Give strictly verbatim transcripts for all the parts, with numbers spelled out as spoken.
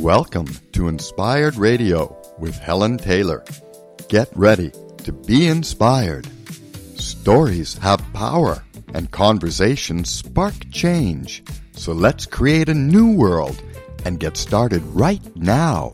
Welcome to Inspired Radio with Helen Taylor. Get ready to be inspired. Stories have power and conversations spark change. So let's create a new world and get started right now.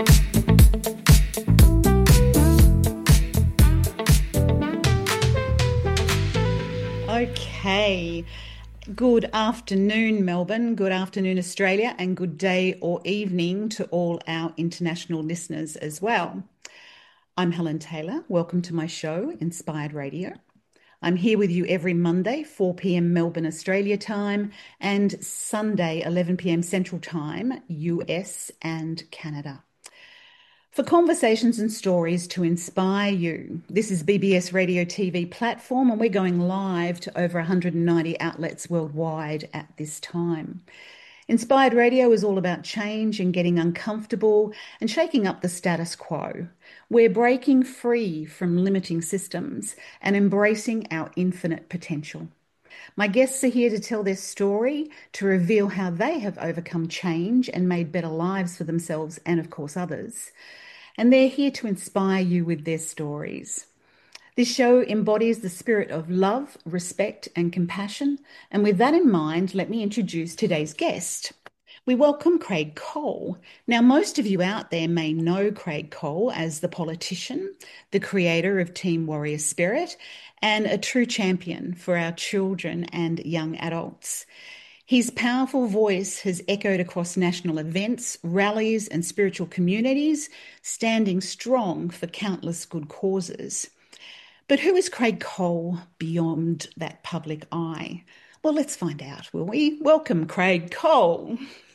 Okay. Good afternoon, Melbourne. Good afternoon, Australia, and good day or evening to all our international listeners as well. I'm Helen Taylor. Welcome to my show, Inspired Radio. I'm here with you every Monday, four p.m. Melbourne, Australia time, and Sunday, eleven p.m. Central Time, U S and Canada. For conversations and stories to inspire you. This is B B S Radio T V platform, and we're going live to over one hundred ninety outlets worldwide at this time. Inspired Radio is all about change and getting uncomfortable and shaking up the status quo. We're breaking free from limiting systems and embracing our infinite potential. My guests are here to tell their story, to reveal how they have overcome change and made better lives for themselves and, of course, others. And they're here to inspire you with their stories. This show embodies the spirit of love, respect, and compassion. And with that in mind, let me introduce today's guest. We welcome Craig Cole. Now, most of you out there may know Craig Cole as the politician, the creator of Team Warrior Spirit, and a true champion for our children and young adults. His powerful voice has echoed across national events, rallies, and spiritual communities, standing strong for countless good causes. But who is Craig Cole beyond that public eye? Well, let's find out, will we? Welcome, Craig Cole.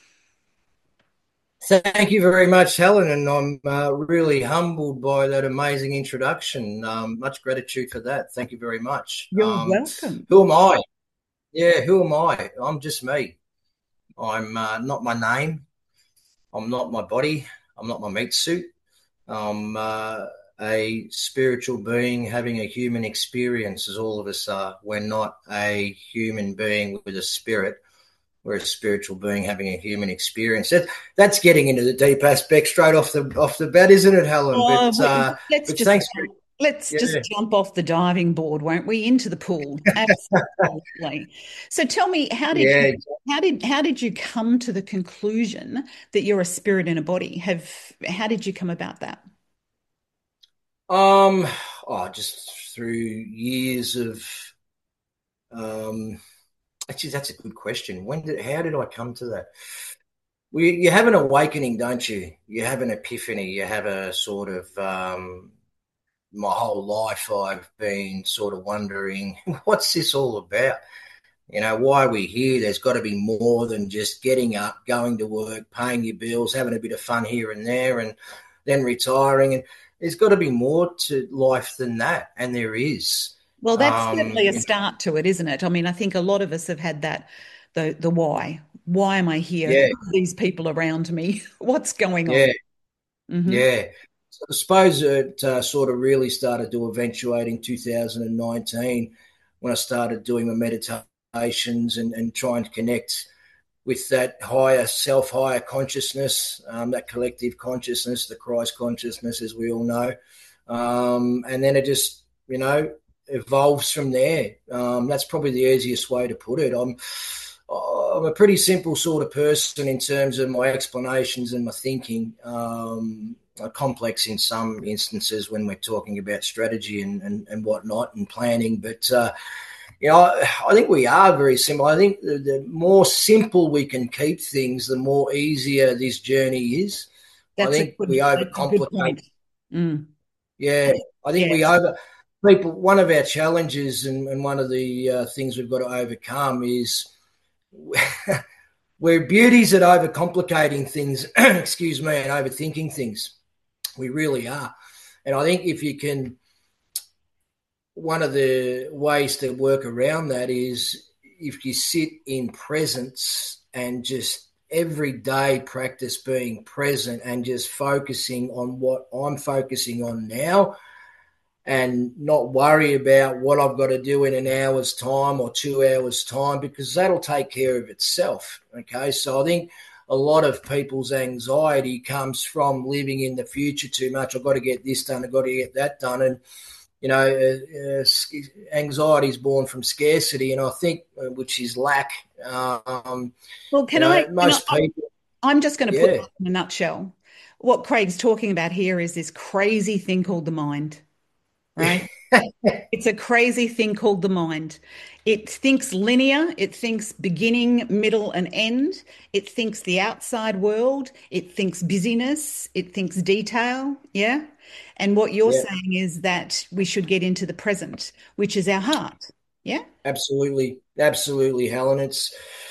Thank you very much, Helen, and I'm uh, really humbled by that amazing introduction. Um, much gratitude for that. Thank you very much. You're um, welcome. Who am I? Yeah, who am I? I'm just me. I'm uh, not my name. I'm not my body. I'm not my meat suit. I'm uh, a spiritual being having a human experience, as all of us are. We're not a human being with a spirit. We're a spiritual being having a human experience. That, that's getting into the deep aspect straight off the off the bat, isn't it, Helen? Oh, but uh, let's but just thanks for, let's yeah. just jump off the diving board, won't we? Into the pool. Absolutely. So tell me, how did yeah. you how did how did you come to the conclusion that you're a spirit in a body? Have how did you come about that? Um, oh, just through years of um. Actually, that's a good question. When did, how did I come to that? Well, you, you have an awakening, don't you? You have an epiphany. You have a sort of, um, my whole life I've been sort of wondering, what's this all about? You know, why are we here? There's got to be more than just getting up, going to work, paying your bills, having a bit of fun here and there, and then retiring. And there's got to be more to life than that, and there is. Well, that's um, certainly a start to it, isn't it? I mean, I think a lot of us have had that, the the why. Why am I here? Yeah. Who are these people around me? What's going on? Yeah, Mm-hmm. yeah. So I suppose it uh, sort of really started to eventuate in two thousand nineteen when I started doing my meditations and, and trying to connect with that higher self, higher consciousness, um, that collective consciousness, the Christ consciousness, as we all know. Um, and then it just, you know, evolves from there. Um, that's probably the easiest way to put it. I'm, I'm a pretty simple sort of person in terms of my explanations and my thinking. Um, complex in some instances when we're talking about strategy and, and, and whatnot and planning. But, uh, you know, I, I think we are very simple. I think the, the more simple we can keep things, the more easier this journey is. That's I think good, we overcomplicate. Mm. Yeah, I think yeah. we over people. One of our challenges and, and one of the uh, things we've got to overcome is we're beauties at overcomplicating things. excuse me, and overthinking things. We really are, and I think if you can, one of the ways to work around that is if you sit in presence and just every day practice being present and just focusing on what I'm focusing on now and not worry about what I've got to do in an hour's time or two hours' time, because that'll take care of itself. Okay, so I think a lot of people's anxiety comes from living in the future too much. I've got to get this done. I've got to get that done. And, you know, uh, uh, anxiety is born from scarcity, and I think, uh, which is lack. Um, well, can you know, I, most can I, people. I'm just going to Yeah. put that in a nutshell. What Craig's talking about here is this crazy thing called the mind, right? It's a crazy thing called the mind. It thinks linear, it thinks beginning, middle, and end. It thinks the outside world, it thinks busyness, it thinks detail, yeah? And what you're Yeah. saying is that we should get into the present, which is our heart, yeah? Absolutely, absolutely, Helen. It's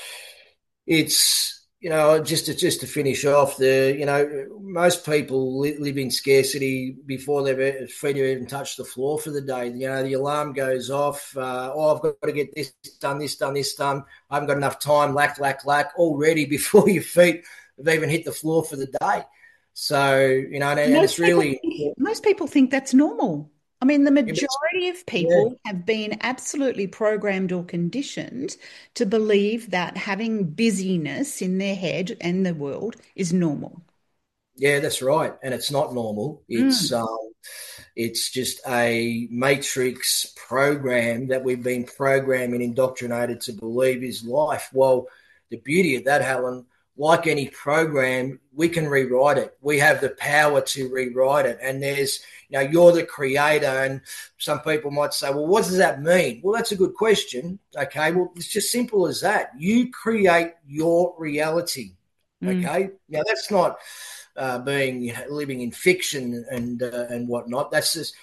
it's you know, just to just to finish off, the you know most people li- live in scarcity before their feet have even touched the floor for the day. You know, the alarm goes off. Uh, oh, I've got to get this done, this done, this done. I haven't got enough time. Lack, lack, lack. Already before your feet have even hit the floor for the day. So you know, and, and Most it's people really think, most people think that's normal. I mean, the yeah, majority of people have been absolutely programmed or conditioned to believe that having busyness in their head and the world is normal. yeah, that's right, and it's not normal. It's Mm. um, it's just a matrix program that we've been programmed and indoctrinated to believe is life. Well, the beauty of that, Helen, like any program, we can rewrite it. We have the power to rewrite it. And there's, you know, you're the creator. And some people might say, well, what does that mean? Well, that's a good question. Okay. Well, it's just simple as that. You create your reality. Mm. Okay. Now, that's not uh, being, you know, living in fiction and, uh, and whatnot. That's just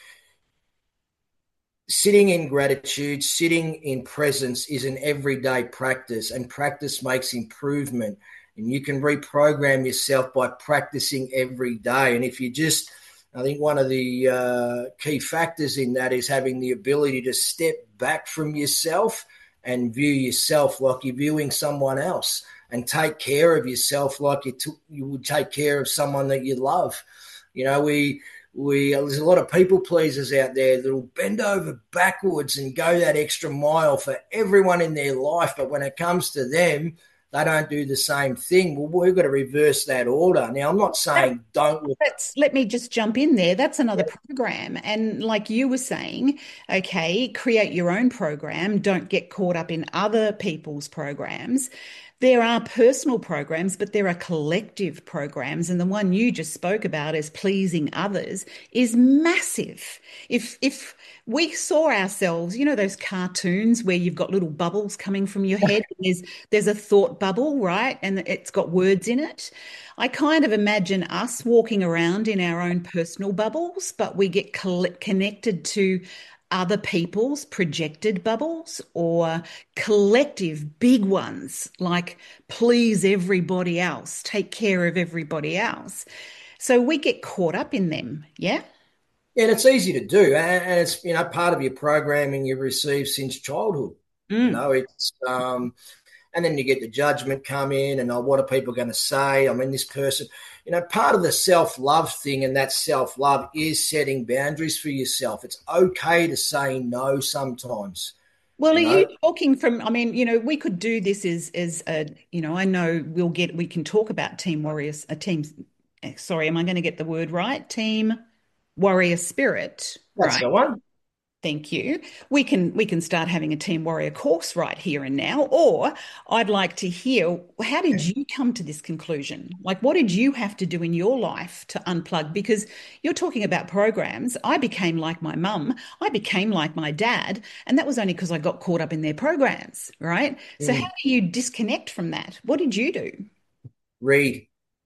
sitting in gratitude, sitting in presence is an everyday practice, and practice makes improvement. And you can reprogram yourself by practicing every day. And if you just, I think one of the uh, key factors in that is having the ability to step back from yourself and view yourself like you're viewing someone else, and take care of yourself like you, t- you would take care of someone that you love. You know, we, we, there's a lot of people pleasers out there that will bend over backwards and go that extra mile for everyone in their life. But when it comes to them, they don't do the same thing. Well, we've got to reverse that order. Now, I'm not saying don't look. Let's, let me just jump in there. That's another program. And like you were saying, okay, create your own program. Don't get caught up in other people's programs. There are personal programs, but there are collective programs. And the one you just spoke about as pleasing others is massive. If, if we saw ourselves, you know, those cartoons where you've got little bubbles coming from your head, and there's, there's a thought bubble, right? And it's got words in it. I kind of imagine us walking around in our own personal bubbles, but we get connected to other people's projected bubbles or collective big ones, like please everybody else, take care of everybody else. So we get caught up in them, yeah? And it's easy to do. And it's, you know, part of your programming you've received since childhood. Mm. You know, it's, um, and then you get the judgment come in and, oh, what are people going to say? I mean, this person, you know, part of the self-love thing, and that self-love is setting boundaries for yourself. It's okay to say no sometimes. Well, are You know? you talking from, I mean, you know, we could do this as, as a, you know, I know we'll get, we can talk about team warriors, a team, sorry, am I going to get the word right? Team warrior spirit, That's right? the one. Thank you. We can we can start having a Team Warrior course right here and now. Or I'd like to hear, how did you come to this conclusion? Like, what did you have to do in your life to unplug? Because you're talking about programs. I became like my mum. I became like my dad. And that was only because I got caught up in their programs, right? Mm. So how do you disconnect from that? What did you do? Read,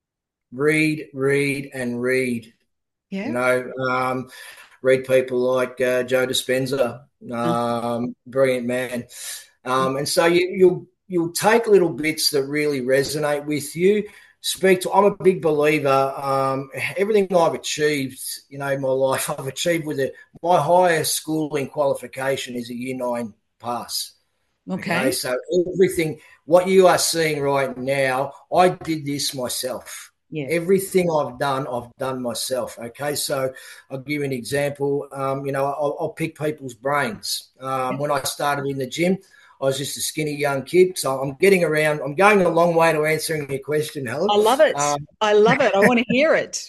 read, read, and read. Yeah. You know, um, read people like uh, Joe Dispenza, um, brilliant man. Um, and so you, you'll you'll take little bits that really resonate with you. Speak to. I'm a big believer. Um, everything I've achieved, you know, in my life, I've achieved with it. My highest schooling qualification is a year nine pass. Okay. Okay. So everything, what you are seeing right now, I did this myself. Yes. Everything I've done, I've done myself. Okay, so I'll give you an example. Um, you know, I'll, I'll pick people's brains. Um, when I started in the gym, I was just a skinny young kid. So I'm getting around. I'm going a long way to answering your question, Helen. I love it. Um, I love it. I want to hear it.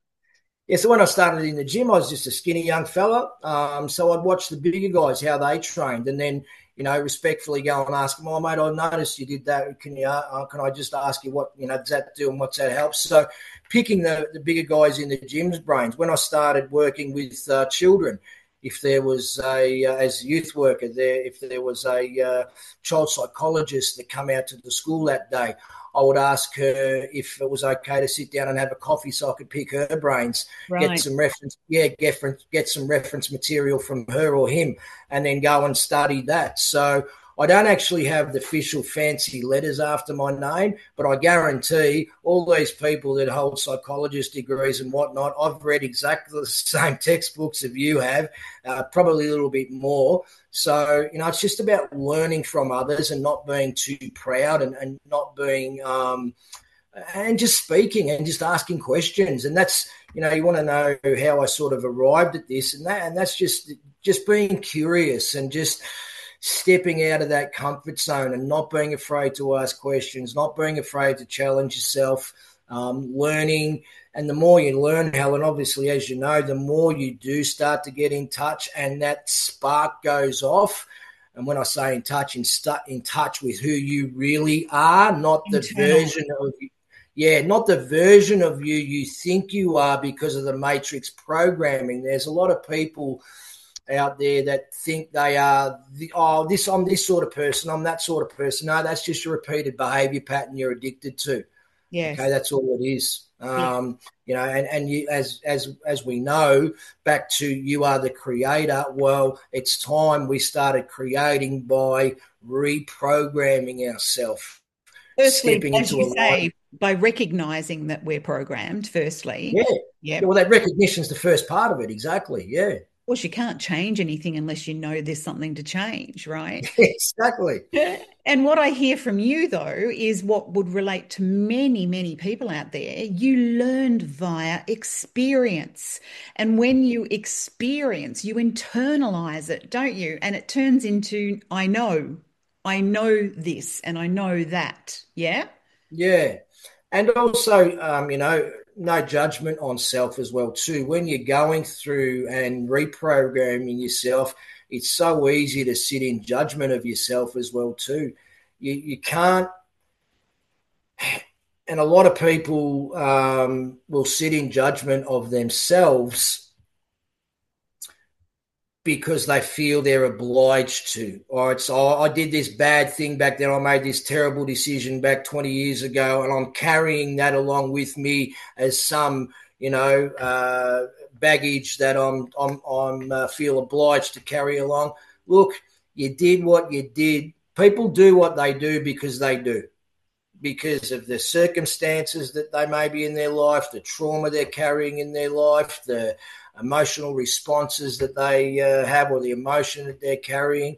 Yeah, so when I started in the gym, I was just a skinny young fella. Um, so I'd watch the bigger guys, how they trained, and then, you know, respectfully go and ask them, oh, mate, I noticed you did that. Can you, uh, can I just ask you what, you know, does that do and what's that help? So picking the, the bigger guys in the gym's brains. When I started working with uh, children, if there was a, uh, as a youth worker there, if there was a uh, child psychologist that come out to the school that day, I would ask her if it was okay to sit down and have a coffee so I could pick her brains, Right. get some reference, yeah, get, get some reference material from her or him, and then go and study that. So I don't actually have the official fancy letters after my name, but I guarantee all these people that hold psychologist degrees and whatnot, I've read exactly the same textbooks as you have, uh, probably a little bit more. So, you know, it's just about learning from others and not being too proud and, and not being um, – and just speaking and just asking questions. And that's, you know, you want to know how I sort of arrived at this, and that, and that's just just being curious and just stepping out of that comfort zone and not being afraid to ask questions, not being afraid to challenge yourself, um, learning. And the more you learn, Helen, obviously, as you know, the more you do start to get in touch and that spark goes off. And when I say in touch, in, stu- in touch with who you really are, not the Internal. version of you. Yeah, not the version of you you think you are because of the matrix programming. There's a lot of people out there that think they are, the, oh, this I'm this sort of person, I'm that sort of person. No, that's just a repeated behaviour pattern you're addicted to. Yes. Okay, that's all it is. Um, yes. You know, and, and you, as as as we know, back to you are the creator. Well, it's time we started creating by reprogramming ourselves. Firstly, Stepping as into you a say, life. by recognizing that we're programmed, firstly. Yeah. Yeah. Yeah, well, that recognition is the first part of it. Exactly. Yeah. Of course, you can't change anything unless you know there's something to change, right? Exactly. And what I hear from you, though, is what would relate to many, many people out there. You learned via experience. And when you experience, you internalize it, don't you? And it turns into, I know, I know this and I know that. Yeah? Yeah. And also, um, you know, no judgment on self as well, too. When you're going through and reprogramming yourself, it's so easy to sit in judgment of yourself as well, too. You, you can't, and a lot of people um, will sit in judgment of themselves because they feel they're obliged to. Or it's, oh, I did this bad thing back then. I made this terrible decision back twenty years ago, and I'm carrying that along with me as some, you know, uh, baggage that I'm, I'm, I'm uh, feel obliged to carry along. Look, you did what you did. People do what they do because they do, because of the circumstances that they may be in their life, the trauma they're carrying in their life, the emotional responses that they uh, have, or the emotion that they're carrying.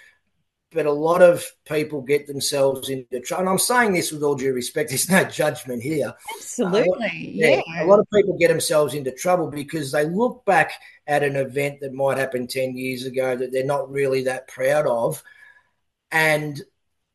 But a lot of people get themselves into trouble. And I'm saying this with all due respect. There's no judgment here. Absolutely. Uh, yeah, yeah. A lot of people get themselves into trouble because they look back at an event that might happen ten years ago that they're not really that proud of. And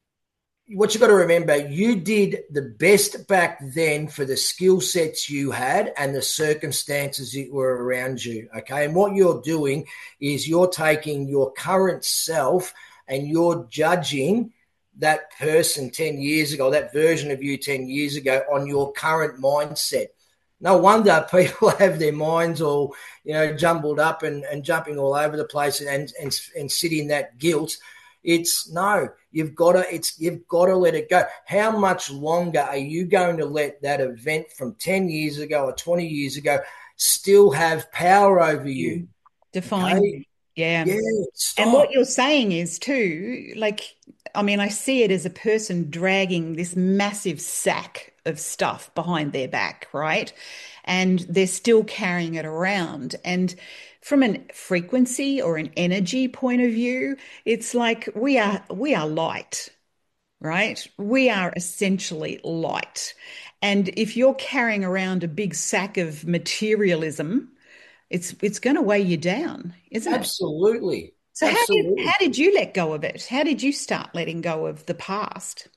what you got to remember, you did the best back then for the skill sets you had and the circumstances that were around you, okay? And what you're doing is you're taking your current self and you're judging that person ten years ago, that version of you ten years ago, on your current mindset. No wonder people have their minds all, you know, jumbled up and, and jumping all over the place and, and, and sit in that guilt. It's no, you've got to, it's, you've got to let it go. How much longer are you going to let that event from ten years ago or twenty years ago still have power over you? Define. Okay? Yeah. Yeah, stop. And what you're saying is too, like, I mean, I see it as a person dragging this massive sack of stuff behind their back, right? And they're still carrying it around. And from a frequency or an energy point of view, it's like we are we are light, right? We are essentially light. And if you're carrying around a big sack of materialism, it's it's going to weigh you down, isn't it? Absolutely. So how did Absolutely. how did you let go of it? How did you start letting go of the past?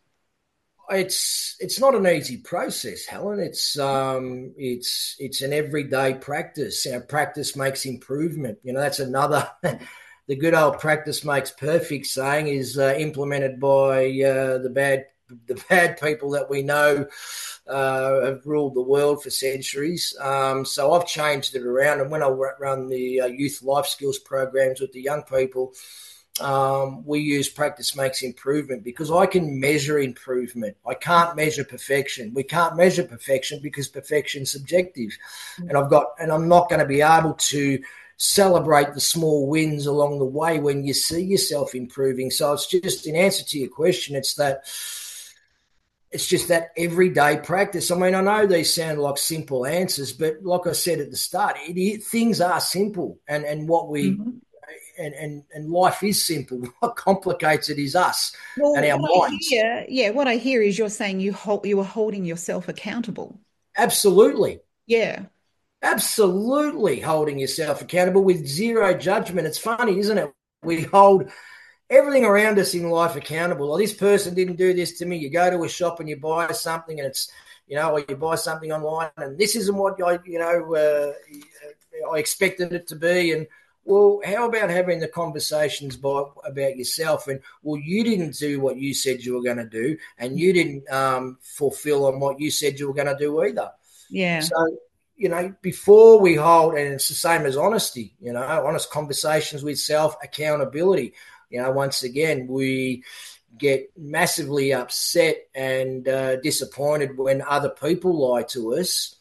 It's it's not an easy process, Helen. It's um it's it's an everyday practice. You know, practice makes improvement. You know, that's another the good old practice makes perfect saying is uh, implemented by uh, the bad the bad people that we know uh, have ruled the world for centuries. Um, so I've changed it around, and when I run the uh, youth life skills programs with the young people, Um, we use practice makes improvement because I can measure improvement. I can't measure perfection. We can't measure perfection because perfection's subjective. And I've got, and I'm not going to be able to celebrate the small wins along the way when you see yourself improving. So it's just, in answer to your question, it's that, it's just that everyday practice. I mean, I know these sound like simple answers, but like I said at the start, it, it, things are simple, and, and what we, Mm-hmm. And, and, and life is simple. What complicates it is us and Well, our what I minds. hear, yeah, what I hear is you're saying you hold you are holding yourself accountable. Absolutely. Yeah. Absolutely holding yourself accountable with zero judgment. It's funny, isn't it? We hold everything around us in life accountable. Oh, this person didn't do this to me. You go to a shop and you buy something and it's, you know, or you buy something online and this isn't what I, you know, uh, I expected it to be. And well, how about having the conversations by, about yourself? And, well, you didn't do what you said you were going to do, and you didn't um, fulfill on what you said you were going to do either. Yeah. So, you know, before we hold, and it's the same as honesty, you know, honest conversations with self, accountability. You know, once again, we get massively upset and uh, disappointed when other people lie to us,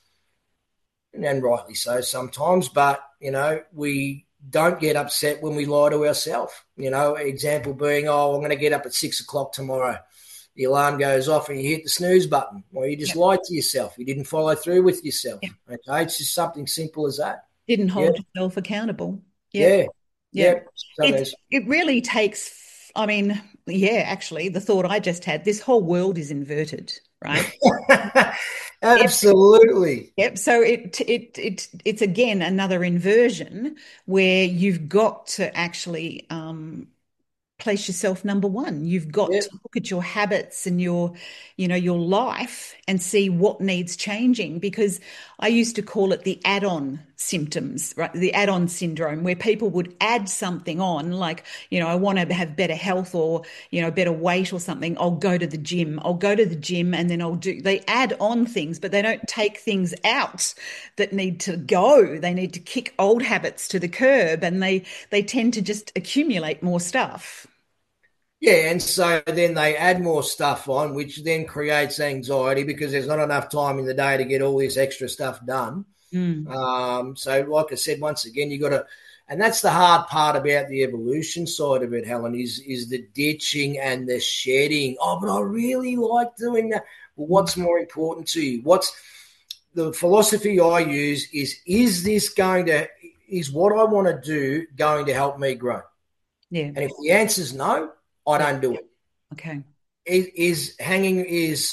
and rightly so sometimes, but, you know, we don't get upset when we lie to ourselves. You know, example being, oh, I'm going to get up at six o'clock tomorrow. The alarm goes off and you hit the snooze button, or you just yep. lied to yourself. You didn't follow through with yourself. Yep. Okay, it's just something simple as that. Didn't hold yep. yourself accountable. Yep. Yeah, yeah. yeah. It, it really takes, I mean, yeah, actually, the thought I just had, this whole world is inverted, right? Absolutely. Yep. So it it it it's again another inversion where you've got to actually um, place yourself number one. You've got yep. to look at your habits and your, you know, your life and see what needs changing. Because I used to call it the add-on symptoms, right? The add-on syndrome, where people would add something on, like, you know, I want to have better health or, you know, better weight or something. I'll go to the gym. I'll go to the gym and then I'll do, they add on things, but they don't take things out that need to go. They need to kick old habits to the curb, and they, they tend to just accumulate more stuff. Yeah, and so then they add more stuff on, which then creates anxiety because there's not enough time in the day to get all this extra stuff done. Mm. Um, so like I said, once again, you got to, and that's the hard part about the evolution side of it, Helen, is, is the ditching and the shedding. Oh, but I really like doing that. Well, what's more important to you? What's the philosophy I use is, is this going to, is what I want to do going to help me grow? Yeah. And if the answer is no, I don't do it. Okay. Is, is hanging is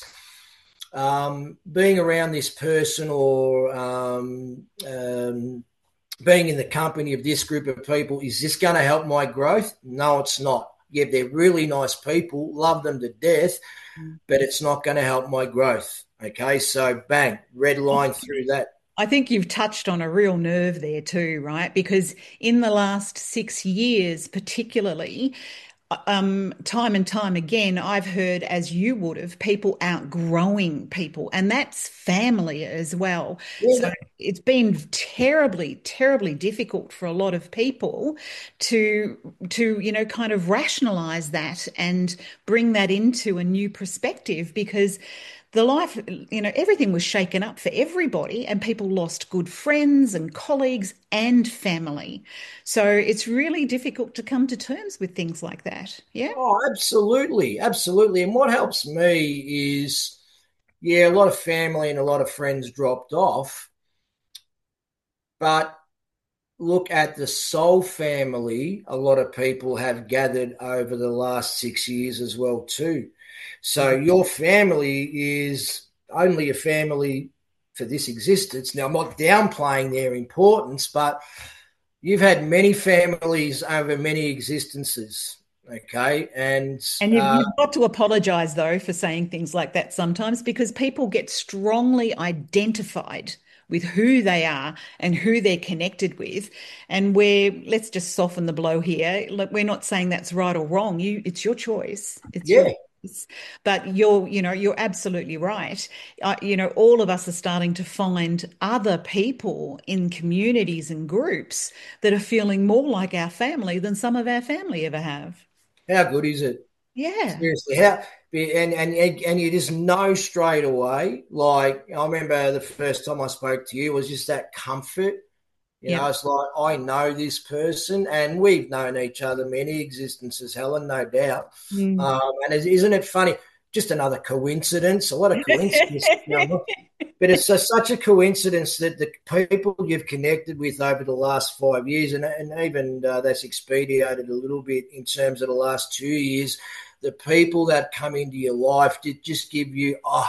um, being around this person or um, um, being in the company of this group of people, is this going to help my growth? No, it's not. Yeah, they're really nice people, love them to death, mm. but it's not going to help my growth. Okay, so bang, red line through that. I think you've touched on a real nerve there too, right? Because in the last six years, particularly, Um, time and time again, I've heard, as you would have, people outgrowing people, and that's family as well. Yeah. So it's been terribly, terribly difficult for a lot of people to, to, you know, kind of rationalize that and bring that into a new perspective, because the life, you know, everything was shaken up for everybody, and people lost good friends and colleagues and family. So it's really difficult to come to terms with things like that. Yeah. Oh, absolutely. Absolutely. And what helps me is, yeah, a lot of family and a lot of friends dropped off, but look at the soul family. A lot of people have gathered over the last six years as well too. So your family is only a family for this existence. Now, I'm not downplaying their importance, but you've had many families over many existences, okay? And And you've, uh, you've got to apologize, though, for saying things like that sometimes, because people get strongly identified with who they are and who they're connected with. And we're, let's just soften the blow here. Look, we're not saying that's right or wrong. You, it's your choice. It's your yeah, choice. But you're, you know, you're absolutely right. Uh, you know, all of us are starting to find other people in communities and groups that are feeling more like our family than some of our family ever have. how good is it? Yeah. Seriously, how and and and you just know straight away. Like I remember the first time I spoke to you was just that comfort. You Yeah. know, it's like I know this person, and we've known each other many existences, Helen, no doubt. Mm. Um, and isn't it funny? Just another coincidence. A lot of coincidence, you know, but it's a, such a coincidence that the people you've connected with over the last five years, and, and even uh, that's expedited a little bit in terms of the last two years, the people that come into your life did just give you, oh,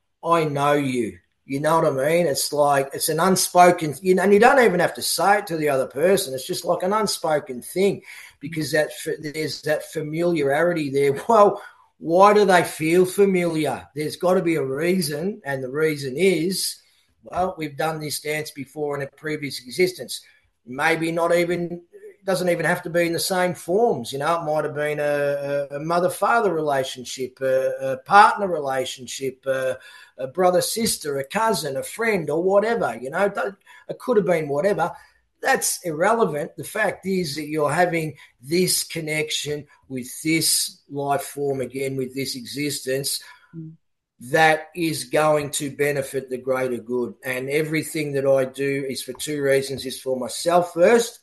I know you. You know what I mean? It's like it's an unspoken, you know, and you don't even have to say it to the other person. It's just like an unspoken thing because that there's that familiarity there. Well, why do they feel familiar? There's got to be a reason, and the reason is, well, we've done this dance before in a previous existence. Maybe not even doesn't even have to be in the same forms. You know, it might have been a, a mother-father relationship, a, a partner relationship, a, a brother-sister, a cousin, a friend, or whatever. You know, it could have been whatever. That's irrelevant. The fact is that you're having this connection with this life form again, with this existence, mm. that is going to benefit the greater good. And everything that I do is for two reasons. Is for myself first,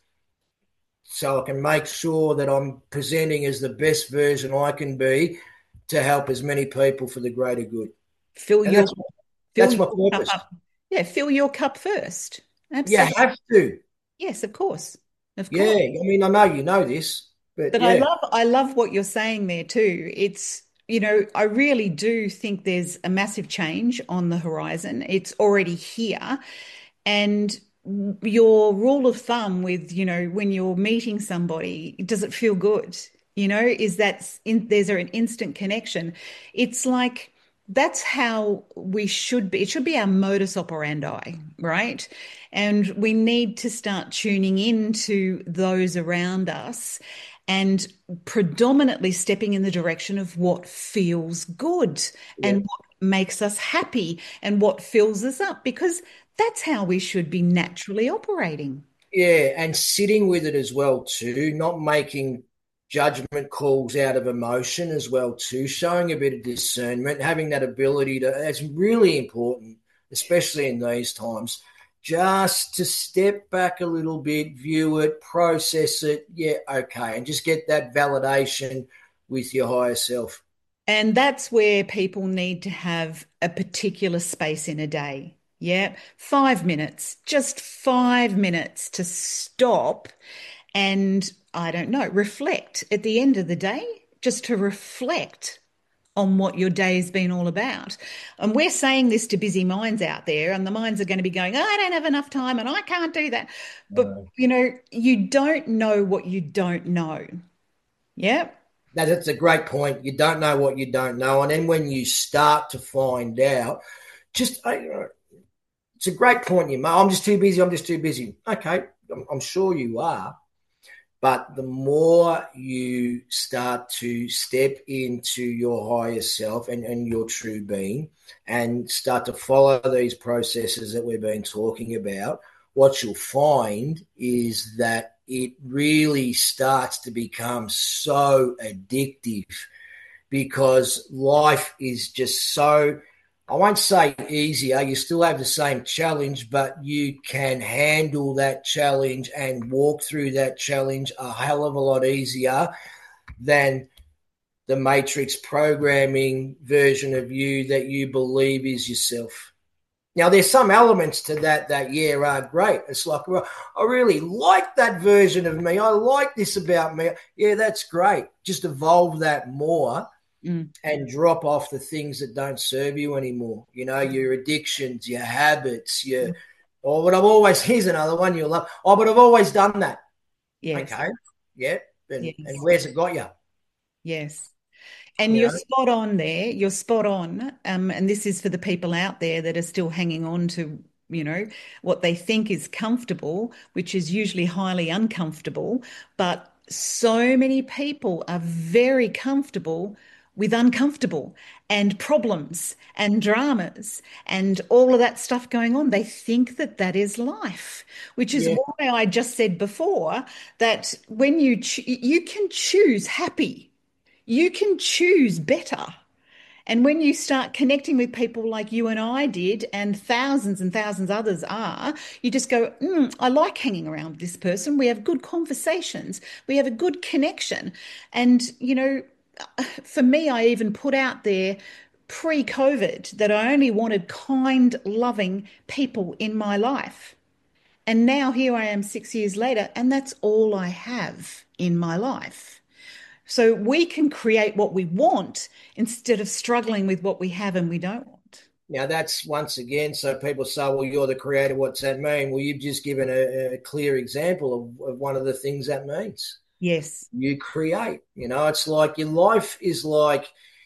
so I can make sure that I'm presenting as the best version I can be to help as many people for the greater good. Fill and your, that's, fill that's my your purpose. cup up. Yeah, fill your cup first. Absolutely. You have to. Yes, of course. Of yeah, course. I mean, I know you know this, but, but yeah. I love I love what you're saying there too. It's, you know, I really do think there's a massive change on the horizon. It's already here. And your rule of thumb with, you know, when you're meeting somebody, does it feel good? You know, is that in, there's an instant connection. It's like, that's how we should be. It should be our modus operandi, right? And we need to start tuning into those around us and predominantly stepping in the direction of what feels good yeah. and what makes us happy and what fills us up, because that's how we should be naturally operating. Yeah, and sitting with it as well too, not making judgment calls out of emotion as well too, showing a bit of discernment, having that ability to, that's really important, especially in these times, just to step back a little bit, view it, process it, yeah, okay, and just get that validation with your higher self. And that's where people need to have a particular space in a day. Yeah, five minutes, just five minutes to stop and, I don't know, reflect at the end of the day, just to reflect on what your day's been all about. And we're saying this to busy minds out there, and the minds are going to be going, oh, I don't have enough time and I can't do that. But, no. you know, you don't know what you don't know. Yeah. No, that's a great point. You don't know what you don't know. And then when you start to find out, just... I, it's a great point you make. I'm just too busy. I'm just too busy. Okay, I'm, I'm sure you are. But the more you start to step into your higher self and, and your true being and start to follow these processes that we've been talking about, what you'll find is that it really starts to become so addictive, because life is just so... I won't say easier, you still have the same challenge, but you can handle that challenge and walk through that challenge a hell of a lot easier than the matrix programming version of you that you believe is yourself. Now, there's some elements to that that, yeah, are great. It's like, well, I really like that version of me. I like this about me. Yeah, that's great. Just evolve that more. Mm. And drop off the things that don't serve you anymore. You know, your addictions, your habits, your mm. Oh, but I've always, here's another one you'll love. Oh, but I've always done that. Yes. Okay. Yeah. And, Yes. and where's it got you? Yes. And You you're know? spot on there. You're spot on. Um, and this is for the people out there that are still hanging on to, you know, what they think is comfortable, which is usually highly uncomfortable. But so many people are very comfortable with uncomfortable and problems and dramas and all of that stuff going on. They think that that is life, which is Yeah. why I just said before that when you ch you can choose happy. You can choose better. And when you start connecting with people like you and I did, and thousands and thousands others are, you just go, mm, I like hanging around with this person. We have good conversations. We have a good connection. And, you know, for me, I even put out there pre-COVID that I only wanted kind, loving people in my life. And now here I am six years later, and that's all I have in my life. So we can create what we want instead of struggling with what we have and we don't want. Now, that's once again, so people say, well, you're the creator. What's that mean? Well, you've just given a, a clear example of, of one of the things that means. Yes. You create. You know, it's like your life is like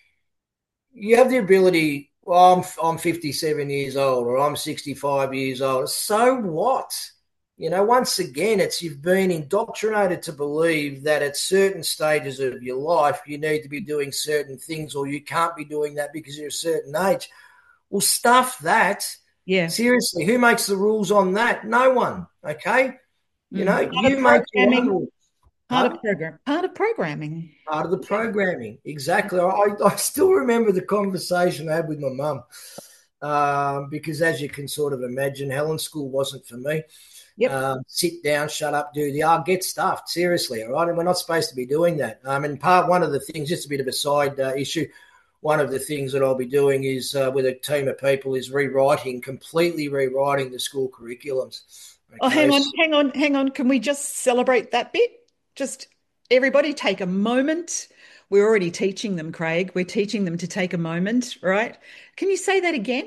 you have the ability. Well, I'm I'm fifty-seven years old, or I'm sixty-five years old. So what? You know, once again, it's you've been indoctrinated to believe that at certain stages of your life you need to be doing certain things, or you can't be doing that because you're a certain age. Well, stuff that. Yeah. Seriously, who makes the rules on that? No one. Okay, you Mm. know, Part you of make your own programming. rules. Part Pardon? of program. Part of programming. Part of the programming. Exactly. I, I still remember the conversation I had with my mum um, because, as you can sort of imagine, Helen, school wasn't for me. Yep. Um, sit down, shut up, do the, I'll get stuffed. Seriously, all right? And we're not supposed to be doing that. Um, and part one of the things, just a bit of a side uh, issue, one of the things that I'll be doing is uh, with a team of people is rewriting, completely rewriting the school curriculums. Okay? Oh, hang on, hang on, hang on. Can we just celebrate that bit? Just everybody take a moment. We're already teaching them, Craig. We're teaching them to take a moment, right? Can you say that again?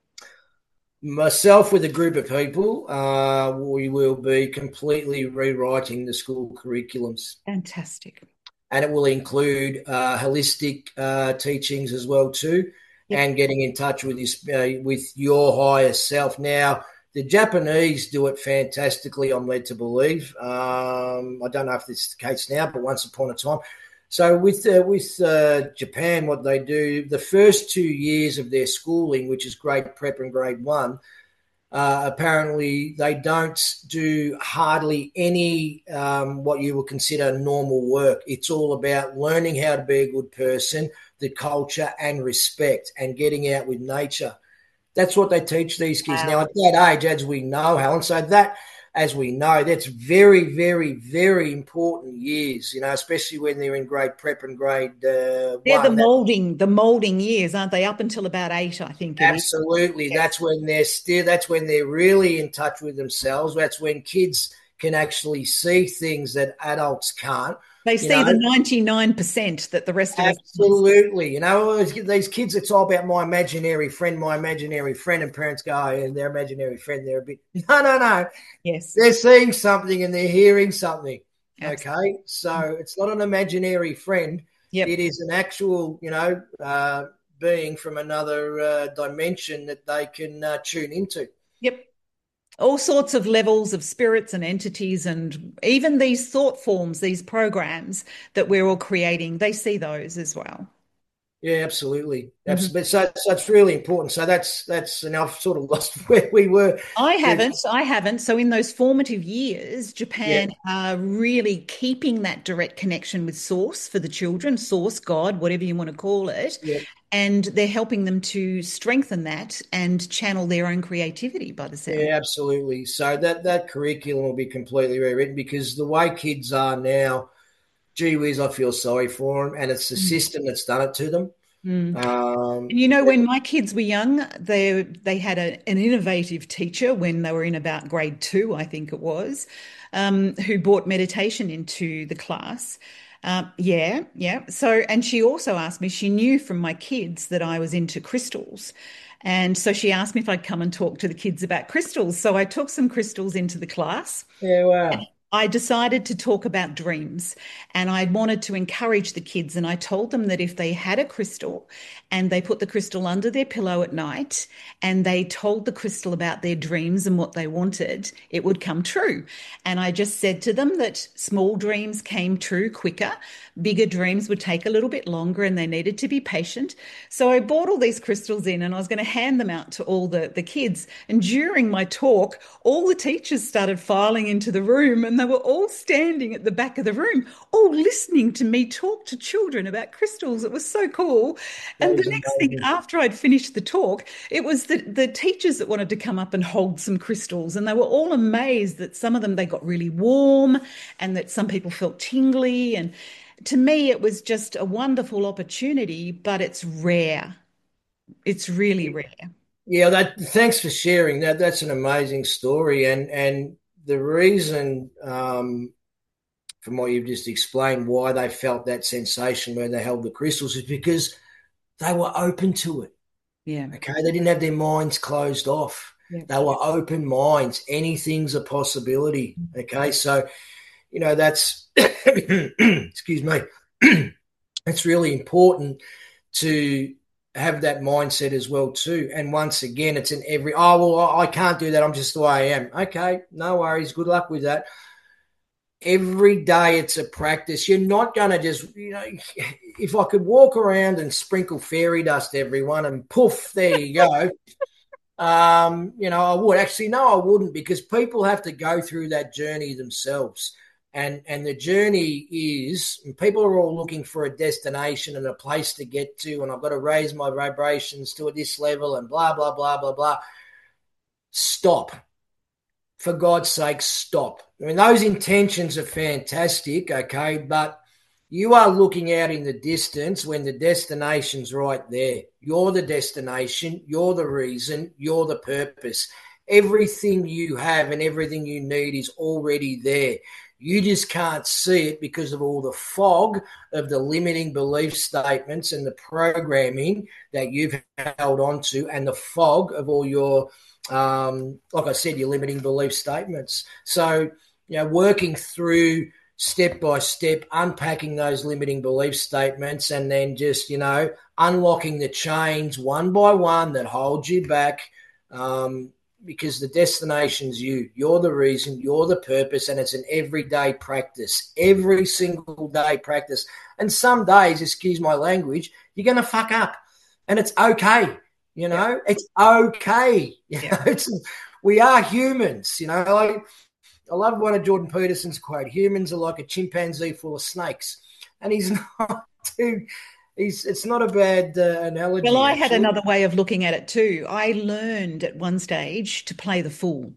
Myself with a group of people, uh, we will be completely rewriting the school curriculums. Fantastic. And it will include uh, holistic uh, teachings as well too, yep. And getting in touch with this uh, with your higher self. Now, the Japanese do it fantastically, I'm led to believe. Um, I don't know if this is the case now, but once upon a time. So with uh, with uh, Japan, what they do, the first two years of their schooling, which is grade prep and grade one, uh, apparently they don't do hardly any um, what you would consider normal work. It's all about learning how to be a good person, the culture and respect, and getting out with nature. That's what they teach these kids. Wow. Now, at that age, as we know, Helen, so that, as we know, that's very, very, very important years, you know, especially when they're in grade prep and grade uh, they're one. the molding, the molding years, aren't they? Up until about eight, I think. Absolutely. Yes. That's when they're still, that's when they're really in touch with themselves. That's when kids can actually see things that adults can't. They see know? the ninety-nine percent that the rest of us absolutely. You know, these kids, it's all about my imaginary friend, my imaginary friend, and parents go, oh, and their imaginary friend, they're a bit, no, no, no. Yes. They're seeing something and they're hearing something. Absolutely. Okay. So it's not an imaginary friend. Yep. It is an actual, you know, uh, being from another uh, dimension that they can uh, tune into. Yep. All sorts of levels of spirits and entities, and even these thought forms, these programs that we're all creating, they see those as well. Yeah, absolutely. Mm-hmm. So, so it's really important. So that's that's, and I've sort of lost where we were. I haven't. I haven't. So in those formative years, Japan yeah. are really keeping that direct connection with Source for the children, Source, God, whatever you want to call it. Yeah. And they're helping them to strengthen that and channel their own creativity by the sound. Yeah, absolutely. So that, that curriculum will be completely rewritten because the way kids are now, gee whiz, I feel sorry for them. And it's the mm. system that's done it to them. Mm. Um, And you know, when my kids were young, they they had a, an innovative teacher when they were in about grade two, I think it was, um, who brought meditation into the class. Um, yeah, yeah. So, and she also asked me, she knew from my kids that I was into crystals. And so she asked me if I'd come and talk to the kids about crystals. So I took some crystals into the class. yeah, And wow. I decided to talk about dreams, and I wanted to encourage the kids. And I told them that if they had a crystal and they put the crystal under their pillow at night and they told the crystal about their dreams and what they wanted, it would come true. And I just said to them that small dreams came true quicker, bigger dreams would take a little bit longer, and they needed to be patient. So I bought all these crystals in and I was going to hand them out to all the, the kids. And during my talk, all the teachers started filing into the room, and they were all standing at the back of the room, all listening to me talk to children about crystals. It was so cool. That And the is next thing, amazing. after I'd finished the talk, it was the, the teachers that wanted to come up and hold some crystals. And they were all amazed that some of them, they got really warm, and that some people felt tingly. And to me, it was just a wonderful opportunity, but it's rare. It's really rare. Yeah, that. Thanks for sharing that. That's an amazing story, and and the reason, um, from what you've just explained, why they felt that sensation when they held the crystals is because they were open to it. Yeah. Okay, they didn't have their minds closed off. Yeah. They were open minds. Anything's a possibility. Okay, so you know that's excuse me. It's really important to have that mindset as well too. And once again, it's in every, oh well, I can't do that, I'm just the way I am. Okay, no worries, good luck with that. Every day it's a practice. You're not going to just, you know, if I could walk around and sprinkle fairy dust everyone and poof, there you go. um, you know, I would actually, no, I wouldn't, because people have to go through that journey themselves. And, and the journey is, and people are all looking for a destination and a place to get to, and I've got to raise my vibrations to this level and blah, blah, blah, blah, blah. Stop. For God's sake, stop. I mean, those intentions are fantastic, okay, but you are looking out in the distance when the destination's right there. You're the destination, you're the reason, you're the purpose. Everything you have and everything you need is already there. You just can't see it because of all the fog of the limiting belief statements and the programming that you've held on to, and the fog of all your Um, like I said, your limiting belief statements. So, you know, working through step by step, unpacking those limiting belief statements, and then just, you know, unlocking the chains one by one that hold you back, um, because the destination's you. You're the reason, you're the purpose, and it's an everyday practice, every single day practice. And some days, excuse my language, you're going to fuck up, and it's okay. You know, yeah. It's okay. You yeah. know, it's, we are humans. You know, like, I love one of Jordan Peterson's quote: "Humans are like a chimpanzee full of snakes," and he's not too. He's. It's not a bad uh, analogy. Well, I actually. had another way of looking at it too. I learned at one stage to play the fool.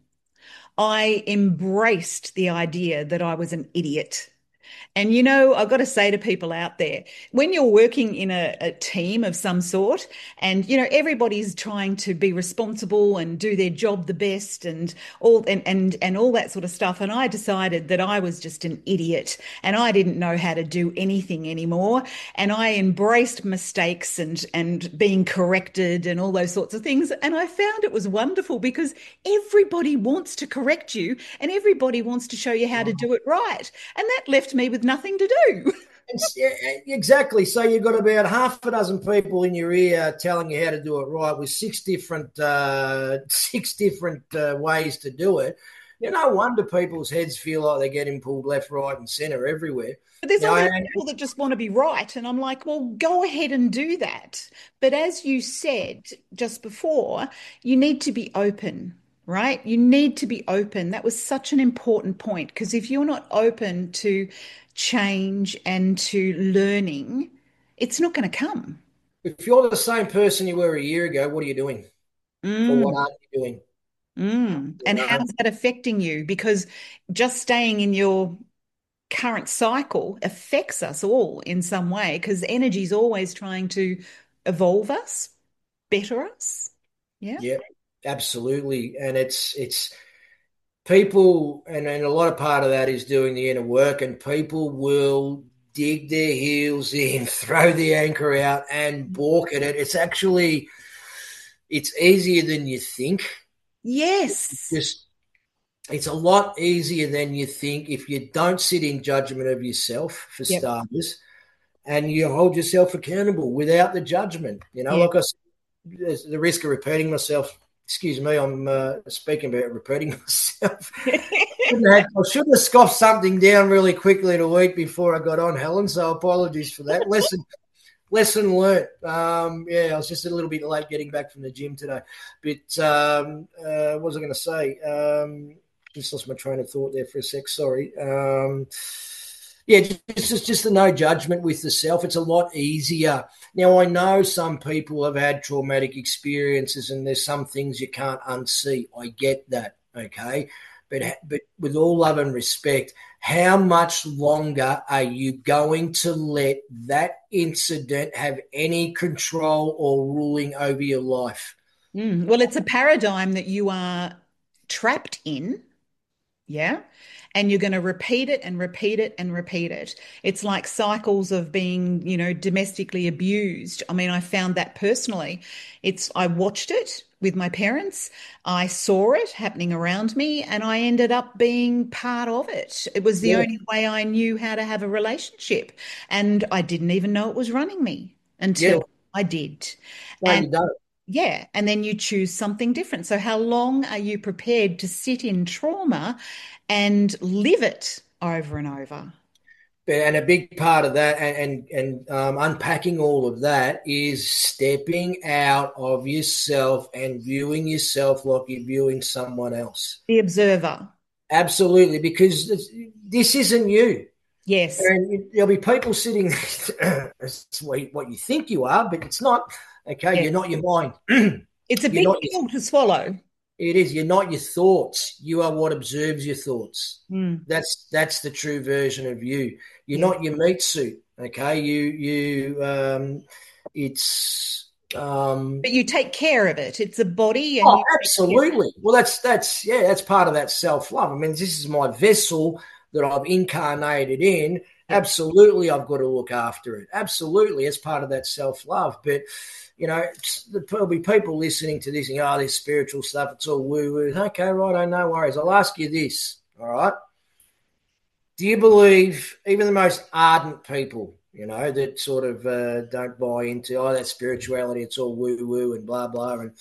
I embraced the idea that I was an idiot. And, you know, I've got to say to people out there, when you're working in a, a team of some sort, and, you know, everybody's trying to be responsible and do their job the best and all and, and, and all that sort of stuff. And I decided that I was just an idiot and I didn't know how to do anything anymore. And I embraced mistakes and, and being corrected and all those sorts of things. And I found it was wonderful because everybody wants to correct you and everybody wants to show you how to do it right. And that left me with nothing to do. Yeah, exactly. So you've got about half a dozen people in your ear telling you how to do it right, with six different uh, six different uh, ways to do it. Yep. No wonder people's heads feel like they're getting pulled left, right, and centre everywhere. But there's all these people that just want to be right, and I'm like, well, go ahead and do that. But as you said just before, you need to be open. Right? You need to be open. That was such an important point, because if you're not open to change and to learning, it's not going to come. If you're the same person you were a year ago, what are you doing? Mm. Or what aren't you doing? Mm. And how's that affecting you? Because just staying in your current cycle affects us all in some way, because energy is always trying to evolve us, better us. Yeah. Yeah, absolutely. And it's it's people, and, and a lot of part of that is doing the inner work, and people will dig their heels in, throw the anchor out and balk at it. It's actually, it's easier than you think. Yes. Just, it's a lot easier than you think if you don't sit in judgment of yourself, for Yep. starters, and you hold yourself accountable without the judgment. You know, Yeah. like I said, there's the risk of repeating myself. Excuse me, I'm uh, speaking about repeating myself. I should have scoffed something down really quickly in a week before I got on, Helen, so apologies for that. Lesson lesson learnt. Um, yeah, I was just a little bit late getting back from the gym today. But um, uh, what was I going to say? Um, just lost my train of thought there for a sec, sorry. Um, yeah, just, just the no judgment with the self. It's a lot easier. Now, I know some people have had traumatic experiences and there's some things you can't unsee. I get that, okay? But, but with all love and respect, how much longer are you going to let that incident have any control or ruling over your life? Mm. Well, it's a paradigm that you are trapped in. Yeah. And you're going to repeat it and repeat it and repeat it. It's like cycles of being, you know, domestically abused. I mean, I found that personally. It's, I watched it with my parents. I saw it happening around me and I ended up being part of it. It was the Yeah. only way I knew how to have a relationship. And I didn't even know it was running me Yeah. until I did. No, And you don't. yeah, and then you choose something different. So, how long are you prepared to sit in trauma and live it over and over? And a big part of that, and and, and um, unpacking all of that, is stepping out of yourself and viewing yourself like you're viewing someone else. The observer. Absolutely, because this, this isn't you. Yes. And there'll be people sitting, it's what you think you are, but it's not. Okay, Yes. you're not your mind. It's a You're big not pill your, to swallow. it is. You're not your thoughts. You are what observes your thoughts. Mm. That's that's the true version of you. You're Yeah. not your meat suit. Okay, you you um, it's um, But you take care of it. It's a body and oh, you take care of it. absolutely. Well, that's that's yeah, that's part of that self love. I mean, this is my vessel that I've incarnated in. Yep. Absolutely, I've got to look after it. Absolutely, as part of that self love. But you know, there'll be people listening to this and oh, this spiritual stuff, it's all woo woo. Okay, right, no worries. I'll ask you this. All right. Do you believe even the most ardent people, you know, that sort of uh, don't buy into, oh, that spirituality, it's all woo-woo and blah, blah. And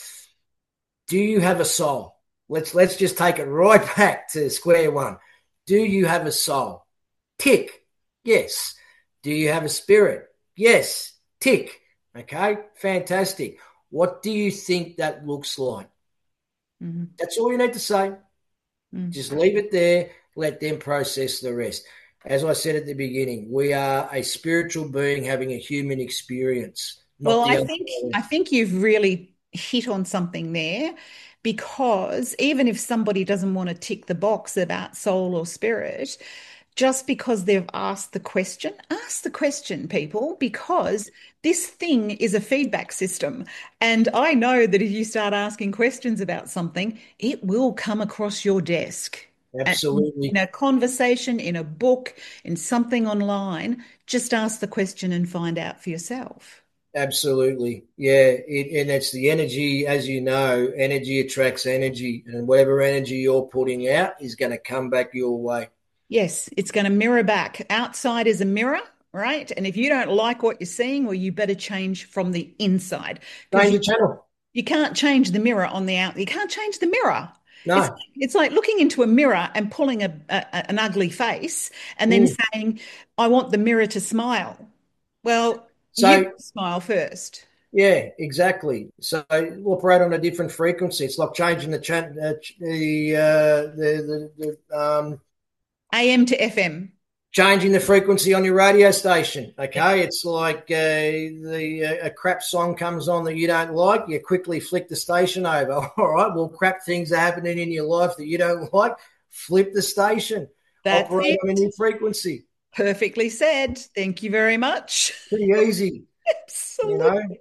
do you have a soul? Let's let's just take it right back to square one. Do you have a soul? Tick. Yes. Do you have a spirit? Yes. Tick. Okay, fantastic. What do you think that looks like? Mm-hmm. That's all you need to say. Mm. Just leave it there. Let them process the rest. As I said at the beginning, we are a spiritual being having a human experience. Not Well, the I other think way. I think you've really hit on something there because even if somebody doesn't want to tick the box about soul or spirit, just because they've asked the question, ask the question, people, because this thing is a feedback system. And I know that if you start asking questions about something, it will come across your desk. And Absolutely. in a conversation, in a book, in something online, just ask the question and find out for yourself. Absolutely. Yeah. It, and it's the energy, as you know, energy attracts energy. And whatever energy you're putting out is going to come back your way. Yes, it's going to mirror back. Outside is a mirror, right? And if you don't like what you're seeing, well, you better change from the inside because Change you, the channel. you can't change the mirror on the out. You can't change the mirror. No. It's it's like looking into a mirror and pulling a, a an ugly face and then Mm. saying, "I want the mirror to smile." Well, you So, smile first. yeah, exactly. So we operate on a different frequency. It's like changing the chan- uh, the, uh, the the the um A M to F M. changing the frequency on your radio station. Okay, Yeah. it's like uh, the uh, a crap song comes on that you don't like, you quickly flick the station over. All right, well, crap things are happening in your life that you don't like. Flip the station. That's Operate it. on a new frequency. Perfectly said. Thank you very much. Pretty easy, you Absolutely. know.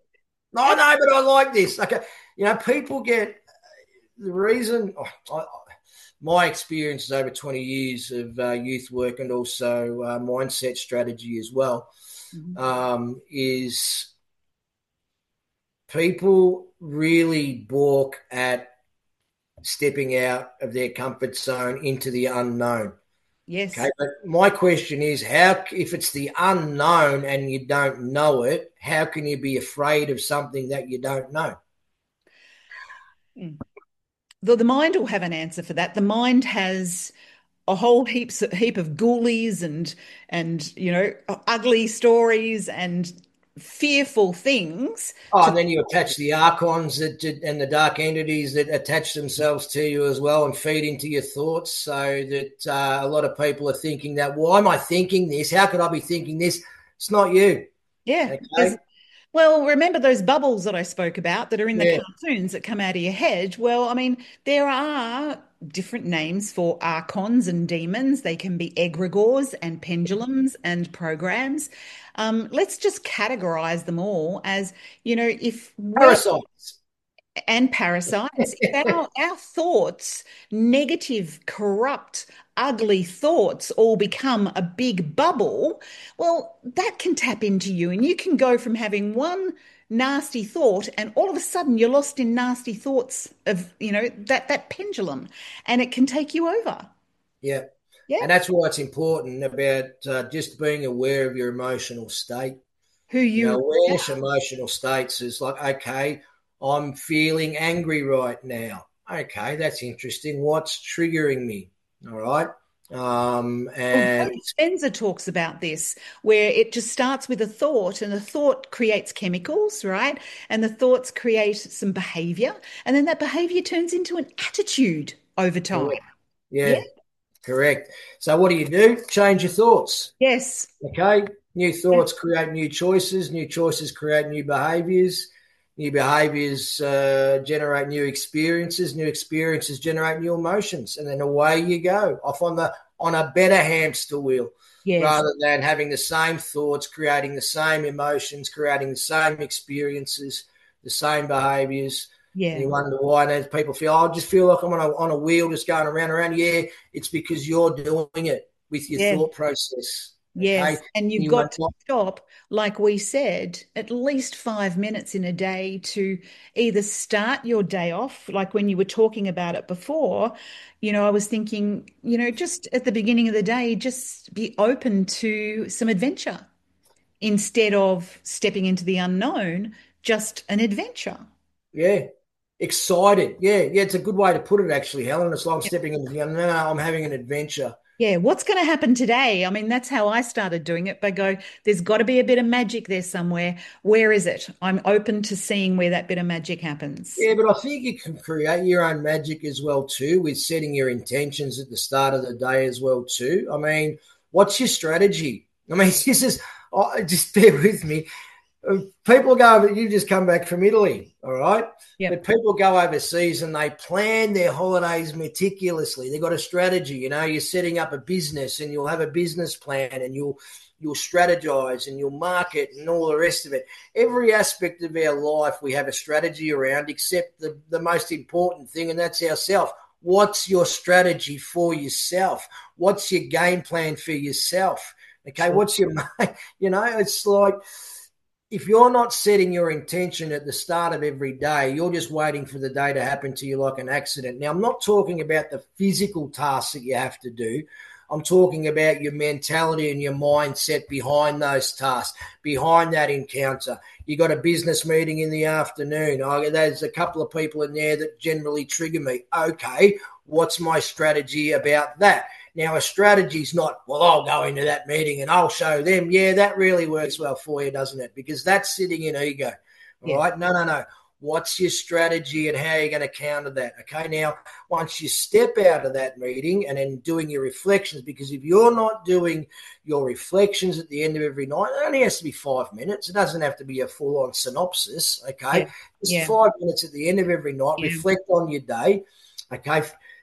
No, no, but I like this. Okay, you know, people get the reason. Oh, I, my experience is over twenty years of uh, youth work and also uh, mindset strategy as well. Mm-hmm. Um, is people really balk at stepping out of their comfort zone into the unknown. Yes. Okay, but my question is, how, if it's the unknown and you don't know it, how can you be afraid of something that you don't know? The, the mind will have an answer for that. The mind has a whole heaps heap of ghoulies and and you know ugly stories and fearful things. Oh, to- and then you attach the archons that and the dark entities that attach themselves to you as well and feed into your thoughts, so that uh, a lot of people are thinking that, why am I thinking this? How could I be thinking this? It's not you. Yeah. Okay? Well, remember those bubbles that I spoke about that are in the yeah. cartoons that come out of your head? Well, I mean, there are different names for archons and demons. They can be egregores and pendulums and programs. Um, let's just categorize them all as, you know, if parasites. And parasites. If our, our thoughts, negative, corrupt, ugly thoughts all become a big bubble, well, that can tap into you and you can go from having one nasty thought and all of a sudden you're lost in nasty thoughts of, you know, that, that pendulum, and it can take you over. Yeah. Yeah. And that's why it's important about uh, just being aware of your emotional state. Who you, you know, awareness, yeah. emotional states is like, okay, I'm feeling angry right now. Okay, that's interesting. What's triggering me? All right. Um, and well, Spencer talks about this, where it just starts with a thought, and the thought creates chemicals, right? And the thoughts create some behavior, and then that behavior turns into an attitude over time. Yeah, yeah. Correct. So what do you do? Change your thoughts. Yes. Okay. New thoughts create new choices. New choices create new behaviors. New behaviors uh, generate new experiences. New experiences generate new emotions, and then away you go off on the on a better hamster wheel, yes. rather than having the same thoughts, creating the same emotions, creating the same experiences, the same behaviors. Yeah, and you wonder why. And people feel, oh, I just feel like I'm on a on a wheel, just going around and around. Yeah, it's because you're doing it with your yeah. thought process. Yes, okay? and you've you got to stop, like we said, at least five minutes in a day to either start your day off, like when you were talking about it before, you know, I was thinking, you know, just at the beginning of the day, just be open to some adventure instead of stepping into the unknown, just an adventure. Yeah. Excited. Yeah. Yeah. It's a good way to put it, actually, Helen. It's like I'm stepping into the unknown. I'm having an adventure. Yeah, what's going to happen today? I mean, that's how I started doing it. But go, there's got to be a bit of magic there somewhere. Where is it? I'm open to seeing where that bit of magic happens. Yeah, but I think you can create your own magic as well too, with setting your intentions at the start of the day as well too. I mean, what's your strategy? I mean, this is, oh, just bear with me. People go over, you just come back from Italy, all right? Yep. But people go overseas and they plan their holidays meticulously. They've got a strategy, you know, you're setting up a business and you'll have a business plan and you'll you'll strategize and you'll market and all the rest of it. Every aspect of our life we have a strategy around, except the, the most important thing, and that's ourself. What's your strategy for yourself? What's your game plan for yourself? Okay, sure. What's your, you know, it's like, if you're not setting your intention at the start of every day, you're just waiting for the day to happen to you like an accident. Now, I'm not talking about the physical tasks that you have to do. I'm talking about your mentality and your mindset behind those tasks, behind that encounter. You got a business meeting in the afternoon. Oh, there's a couple of people in there that generally trigger me. Okay, what's my strategy about that? Now, a strategy is not, well, I'll go into that meeting and I'll show them. Yeah, that really works well for you, doesn't it? Because that's sitting in ego, all yeah. right? No, no, no. What's your strategy and how you're going to counter that? Okay, now, once you step out of that meeting and then doing your reflections, because if you're not doing your reflections at the end of every night, it only has to be five minutes. It doesn't have to be a full-on synopsis, okay? Yeah. Just yeah. five minutes at the end of every night. Yeah. Reflect on your day, okay?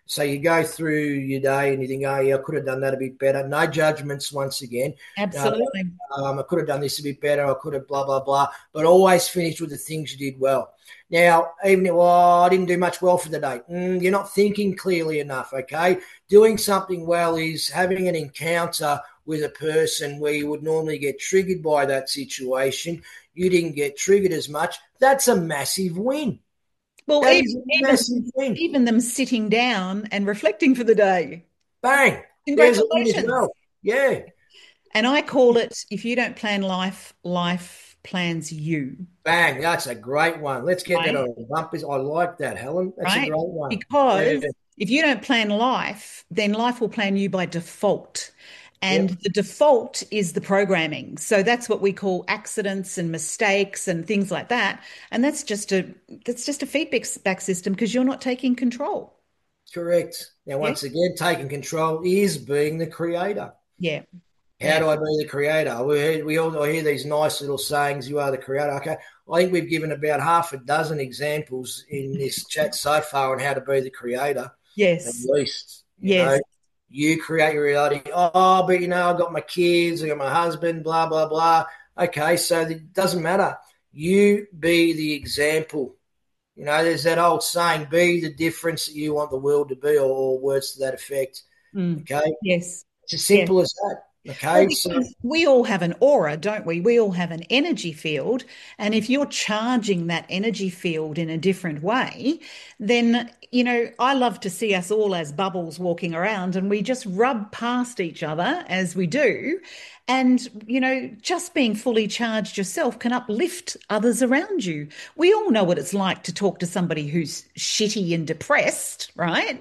So you go through your day and you think, oh, yeah, I could have done that a bit better. No judgments once again. No, Absolutely. um, I could have done this a bit better. I could have blah, blah, blah. But always finish with the things you did well. Now, even if, well, I didn't do much well for the day. Mm, you're not thinking clearly enough, okay? Doing something well is having an encounter with a person where you would normally get triggered by that situation. You didn't get triggered as much. That's a massive win. Well, That even, is a even, massive win. even them sitting down and reflecting for the day. Bang. There's a win as Congratulations. well. Yeah. And I call it, if you don't plan life, life plans you. Bang. That's a great one. Let's get Right? that on the bumpers. I like that, Helen. That's Right? a great one. Because Yeah. if you don't plan life, then life will plan you by default. And Yep. the default is the programming. So that's what we call accidents and mistakes and things like that. And that's just a that's just a feedback back system because you're not taking control. Correct. Now, Yeah. once again, taking control is being the creator. Yeah. How Yeah. do I be the creator? We, we all I hear these nice little sayings, you are the creator. Okay. I think we've given about half a dozen examples in this chat so far on how to be the creator, at Yes. least. You Yes. know, you create your reality. Oh, but you know, I've got my kids, I got my husband, blah, blah, blah. Okay, so it doesn't matter. You be the example. You know, there's that old saying, be the difference that you want the world to be, or, or words to that effect. Mm. Okay. Yes. It's as simple Yes. as that. Well, Okay. So because we all have an aura, don't we? We all have an energy field. And if you're charging that energy field in a different way, then, you know, I love to see us all as bubbles walking around and we just rub past each other as we do. And, you know, just being fully charged yourself can uplift others around you. We all know what it's like to talk to somebody who's shitty and depressed, right?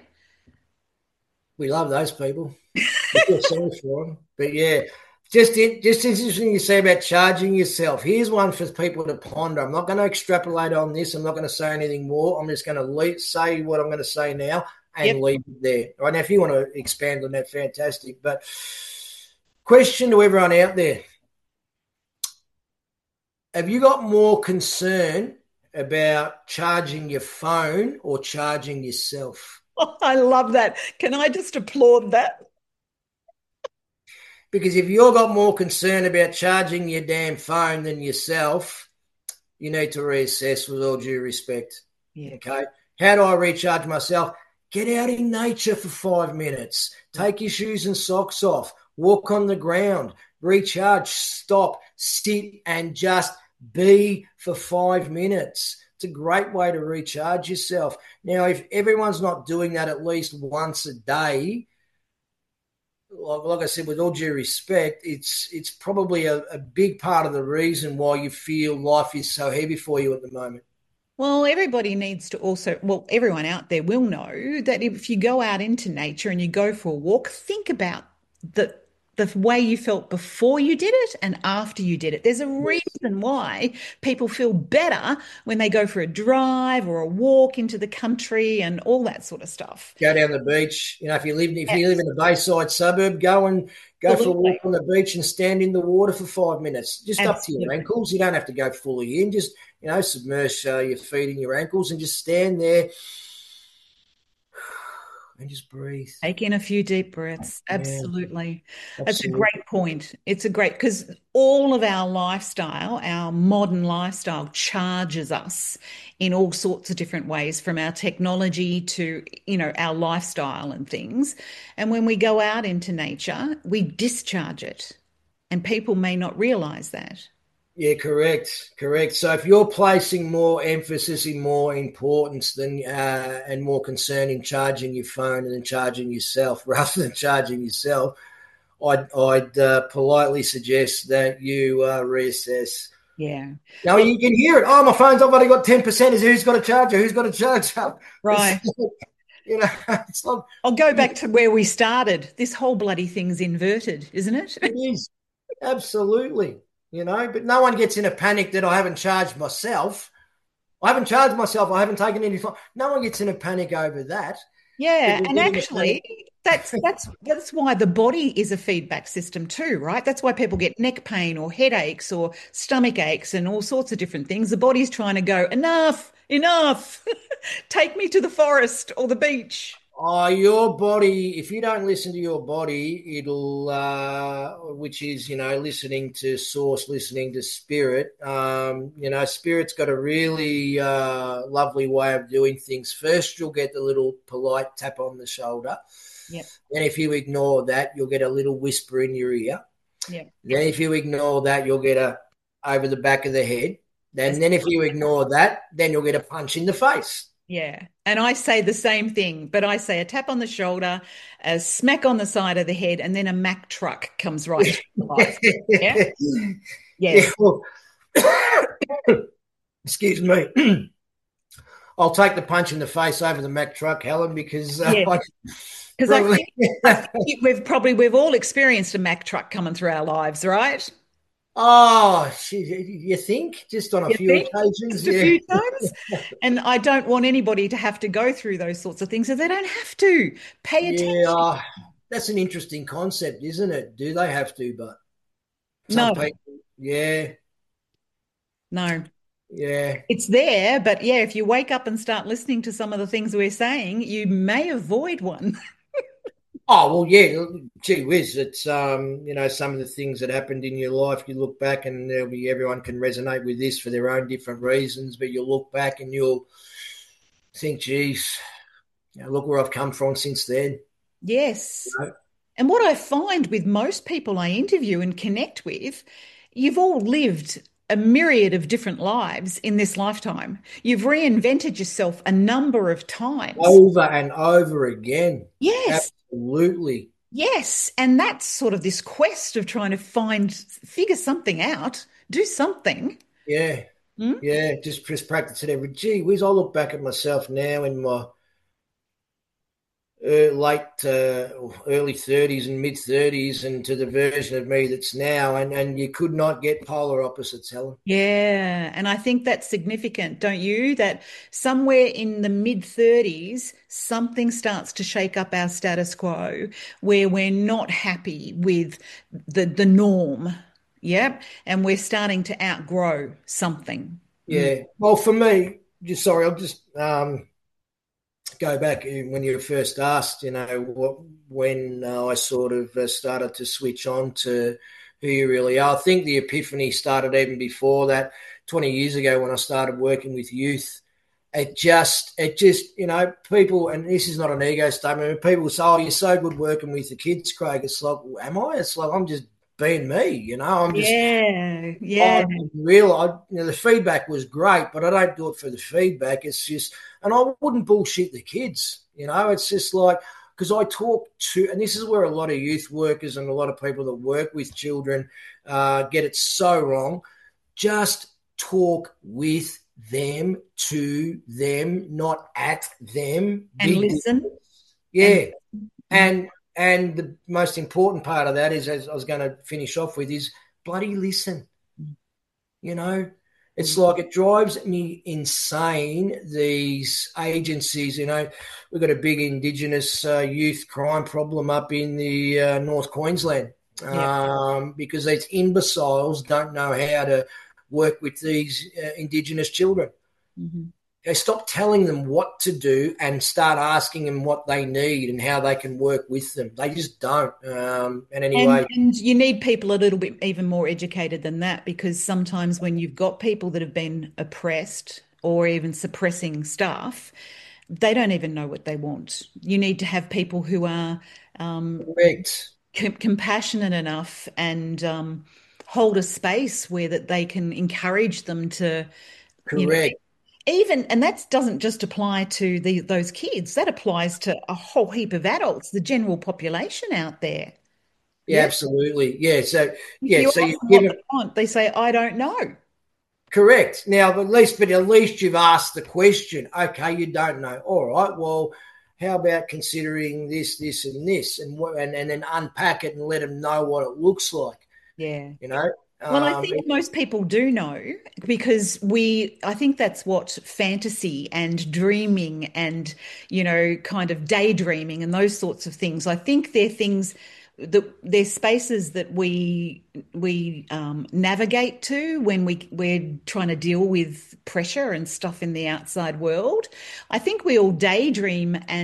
we love those people. We feel sorry for them. But yeah, just in, just interesting you say about charging yourself. Here's one for people to ponder. I'm not going to extrapolate on this. I'm not going to say anything more. I'm just going to leave, say what I'm going to say now and Yep. leave it there. Right now, if you want to expand on that, fantastic. But question to everyone out there: have you got more concern about charging your phone or charging yourself? Oh, I love that. Can I just applaud that? Because if you've got more concern about charging your damn phone than yourself, you need to reassess with all due respect. Yeah. Okay. How do I recharge myself? Get out in nature for five minutes. Take your shoes and socks off. Walk on the ground. Recharge. Stop. Sit and just be for five minutes. It's a great way to recharge yourself. Now, if everyone's not doing that at least once a day, like, like I said, with all due respect, it's it's probably a, a big part of the reason why you feel life is so heavy for you at the moment. Well, everybody needs to also, well, everyone out there will know that if you go out into nature and you go for a walk, think about the the way you felt before you did it and after you did it. There's a reason why people feel better when they go for a drive or a walk into the country and all that sort of stuff. Go down the beach. You know, if you live if you live in a bayside suburb, go and go for a walk on the beach and stand in the water for five minutes. Just up to your Absolutely. ankles. You don't have to go fully in. Just, you know, submerge uh, your feet in your ankles and just stand there and just breathe. Take in a few deep breaths. Yeah, Absolutely. That's a absolutely. great point. It's a great, because all of our lifestyle, our modern lifestyle charges us in all sorts of different ways, from our technology to, you know, our lifestyle and things. And when we go out into nature, we discharge it. And people may not realize that. Yeah, correct, correct. So if you're placing more emphasis in more importance than uh, and more concern in charging your phone and then charging yourself rather than charging yourself, I'd, I'd uh, politely suggest that you uh, reassess. Yeah. Now Well, you can hear it. Oh, my phone's I've only got ten percent. Is who's got a charger? Who's got a charger? right. It's, you know, it's like I'll go back to where we started. This whole bloody thing's inverted, isn't it? it is. Absolutely. You know, but no one gets in a panic that I haven't charged myself. I haven't charged myself. I haven't taken any. No one gets in a panic over that. Yeah, People and get in a actually, panic. that's that's that's why the body is a feedback system too, right? That's why people get neck pain or headaches or stomach aches and all sorts of different things. The body's trying to go, enough, enough. Take me to the forest or the beach. Oh, your body, if you don't listen to your body, it'll, uh, which is, you know, listening to source, listening to spirit. Um, you know, spirit's got a really uh, lovely way of doing things. First, you'll get the little polite tap on the shoulder. Yep. Then if you ignore that, you'll get a little whisper in your ear. Yep. Then if you ignore that, you'll get a over the back of the head. Then, then if you ignore that, then you'll get a punch in the face. Yeah. And I say the same thing, but I say a tap on the shoulder, a smack on the side of the head, and then a Mack truck comes right to life. Yeah. Yes. Yeah, well, excuse me. I'll take the punch in the face over the Mack truck, Helen, because uh, yeah. I, Because I, think, I think we've probably we've all experienced a Mack truck coming through our lives, right? Oh, you think? Just on a you few think? occasions? Just a yeah. few times. And I don't want anybody to have to go through those sorts of things, so they don't have to. Pay attention. Yeah, uh, that's an interesting concept, isn't it? Do they have to? But some no. people, yeah. No. Yeah. It's there, but yeah, if you wake up and start listening to some of the things we're saying, you may avoid one. Oh, well, yeah, gee whiz, it's, um, you know, some of the things that happened in your life, you look back and there'll be, everyone can resonate with this for their own different reasons, but you'll look back and you'll think, geez, you know, look where I've come from since then. Yes. You know? And what I find with most people I interview and connect with, you've all lived a myriad of different lives in this lifetime. You've reinvented yourself a number of times. Over and over again. Yes. Absolutely. Yes. And that's sort of this quest of trying to find, figure something out, do something. Yeah. Hmm? Yeah. Just, just practice it every. Gee whiz, I look back at myself now in my Uh, late uh, early thirties and mid thirties, and to the version of me that's now, and and you could not get polar opposites, Helen. Yeah, and I think that's significant, don't you? That somewhere in the mid thirties, something starts to shake up our status quo, where we're not happy with the the norm. Yep, and we're starting to outgrow something. Yeah. Mm. Well, for me, just sorry, I'll just um. go back when you were first asked, you know, what, when uh, I sort of uh, started to switch on to who you really are. I think the epiphany started even before that, twenty years ago when I started working with youth. It just, it just, you know, people, and this is not an ego statement, people say, oh, you're so good working with the kids, Craig. It's like, well, am I? It's like, I'm just being me, you know. I'm just, yeah, yeah. I'm real, I, you know, the feedback was great, but I don't do it for the feedback. It's just, and I wouldn't bullshit the kids, you know. It's just like, because I talk to, and this is where a lot of youth workers and a lot of people that work with children uh, get it so wrong. Just talk with them, to them, not at them. And Big listen. difference. Yeah. And, and the most important part of that is, as I was going to finish off with, is bloody listen. You know, it's like it drives me insane, these agencies. You know, we've got a big Indigenous uh, youth crime problem up in the uh, North Queensland Yeah. um, because these imbeciles don't know how to work with these uh, Indigenous children. Mm-hmm. They stop telling them what to do and start asking them what they need and how they can work with them. They just don't. Um, and anyway. And, and you need people a little bit even more educated than that, because sometimes when you've got people that have been oppressed or even suppressing staff, they don't even know what they want. You need to have people who are um, Correct. Com- compassionate enough and um, hold a space where that they can encourage them to, Correct. You know, even, and that doesn't just apply to the those kids. That applies to a whole heap of adults, the general population out there. Yeah, yeah. Absolutely. Yeah. So, if yeah. you so ask you them give what them, they want, they say, "I don't know." Correct. Now, at least, but at least you've asked the question. Okay, you don't know. All right. Well, how about considering this, this, and this, and and and then unpack it and let them know what it looks like. Yeah. You know. Well, I um, think most people do know, because we, I think that's what fantasy and dreaming and, you know, kind of daydreaming and those sorts of things. I think they're things that they're spaces that we we um, navigate to when we we're trying to deal with pressure and stuff in the outside world. I think we all daydream and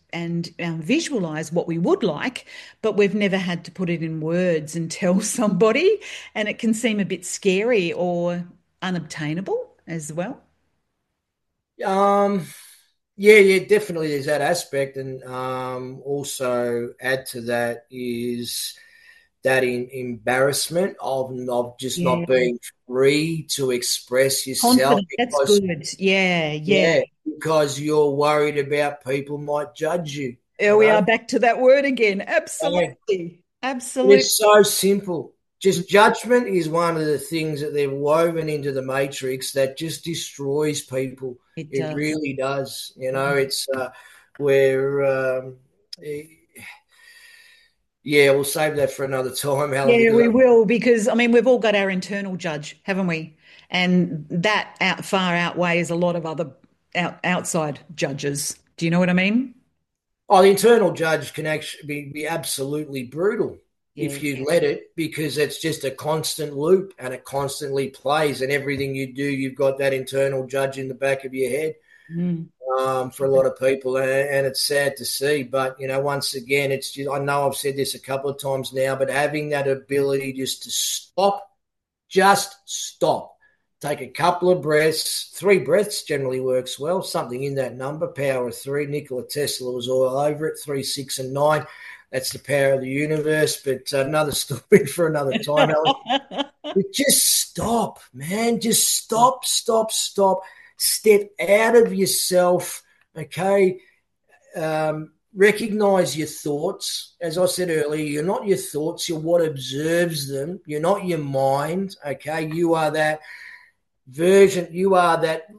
and um, visualize what we would like, but we've never had to put it in words and tell somebody, and it can seem a bit scary or unobtainable as well. Um, yeah, yeah, definitely. There's that aspect, and um, also add to that is that in, embarrassment of of just Yeah. not being free to express yourself. Confident. That's Because, good. Yeah, yeah. yeah, because you're worried about people might judge you. Here You we know, are back to that word again. so Absolutely. it Absolutely. is so simple. Just judgment is one of the things that they've woven into the matrix that just destroys people. It It does. really does. You know, it's uh, where, um, eh, yeah, we'll save that for another time, Helen, Yeah, because we will, because I mean, we've all got our internal judge, haven't we? And that out, far outweighs a lot of other out, outside judges. Do you know what I mean? oh, the internal judge can actually be, be absolutely brutal Yeah. if you let it, because it's just a constant loop and it constantly plays. And everything you do, you've got that internal judge in the back of your head. Mm. Um, for a lot of people, and, and it's sad to see. But you know, once again, it's just, I know I've said this a couple of times now, but having that ability just to stop, just stop, take a couple of breaths, three breaths generally works well. Something in that number, power of three. Nikola Tesla was all over it. Three, six, and nine. That's the power of the universe. But another story for another time, Alex. But just stop, man. Just stop, stop, stop. Step out of yourself, okay? Um, recognize your thoughts. As I said earlier, you're not your thoughts. You're what observes them. You're not your mind, okay? You are that version. You are that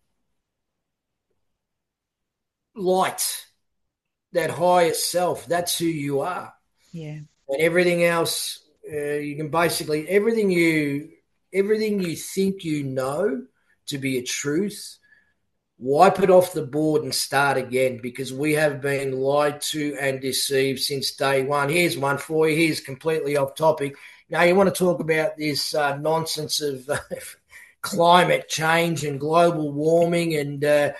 light, that higher self. That's who you are. Yeah. And everything else, uh, you can basically, everything you, everything you think you know to be a truth, wipe it off the board and start again, because we have been lied to and deceived since day one. Here's one for you. Here's completely off topic. Now, you want to talk about this uh, nonsense of uh, climate change and global warming and uh,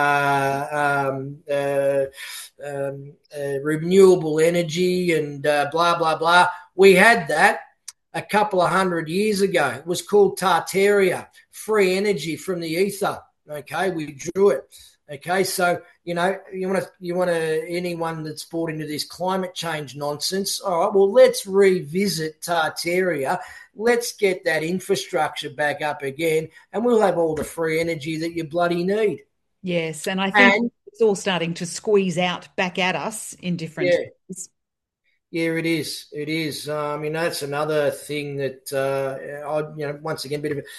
uh, um, uh, um, uh, renewable energy and uh, blah, blah, blah. We had that a couple of hundred years ago. It was called Tartaria, free energy from the ether. Okay, we drew it. Okay, so you know you want to you want to anyone that's bought into this climate change nonsense. All right, well let's revisit Tartaria. Let's get that infrastructure back up again, and we'll have all the free energy that you bloody need. Yes, and I think And, it's all starting to squeeze out back at us in different yeah, ways. yeah, it is. It is. Um, you know, that's another thing that uh, I, you know, once again, bit of a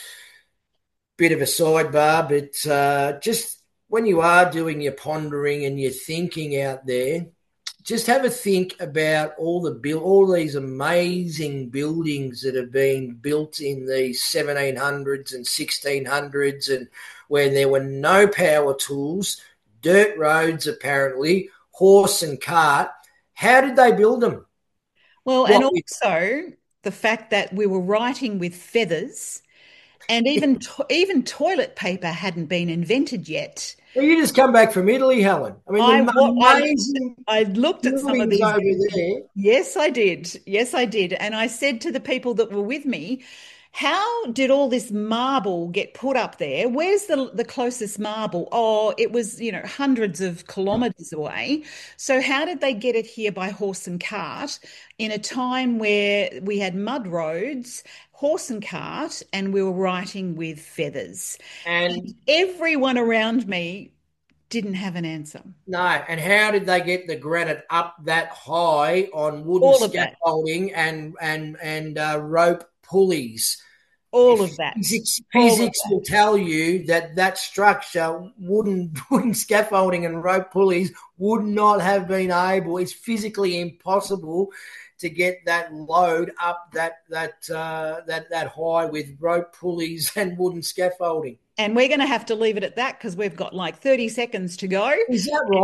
bit of a sidebar, but uh, just when you are doing your pondering and your thinking out there, just have a think about all the build, all these amazing buildings that have been built in the seventeen hundreds and sixteen hundreds, and when there were no power tools, dirt roads apparently, horse and cart. How did they build them? Well, and What with? also the fact that we were writing with feathers, and even to even toilet paper hadn't been invented yet. Well, you just come back from Italy, Helen. I mean, I the what I amazing I looked at some of buildings these. over there. Yes, I did. Yes, I did. And I said to the people that were with me, how did all this marble get put up there? Where's the the closest marble? Oh, it was, you know, hundreds of kilometers away. So how did they get it here by horse and cart in a time where we had mud roads, horse and cart, and we were writing with feathers? And Everyone around me didn't have an answer. no, and how did they get the granite up that high on wooden All of that. scaffolding and and and uh, rope pulleys? All of that. Physics, All of physics that. will tell you that that structure, wooden wooden scaffolding and rope pulleys, would not have been able. It's physically impossible to get that load up that that uh, that that high with rope pulleys and wooden scaffolding. And we're going to have to leave it at that because we've got like thirty seconds to go. Is that right?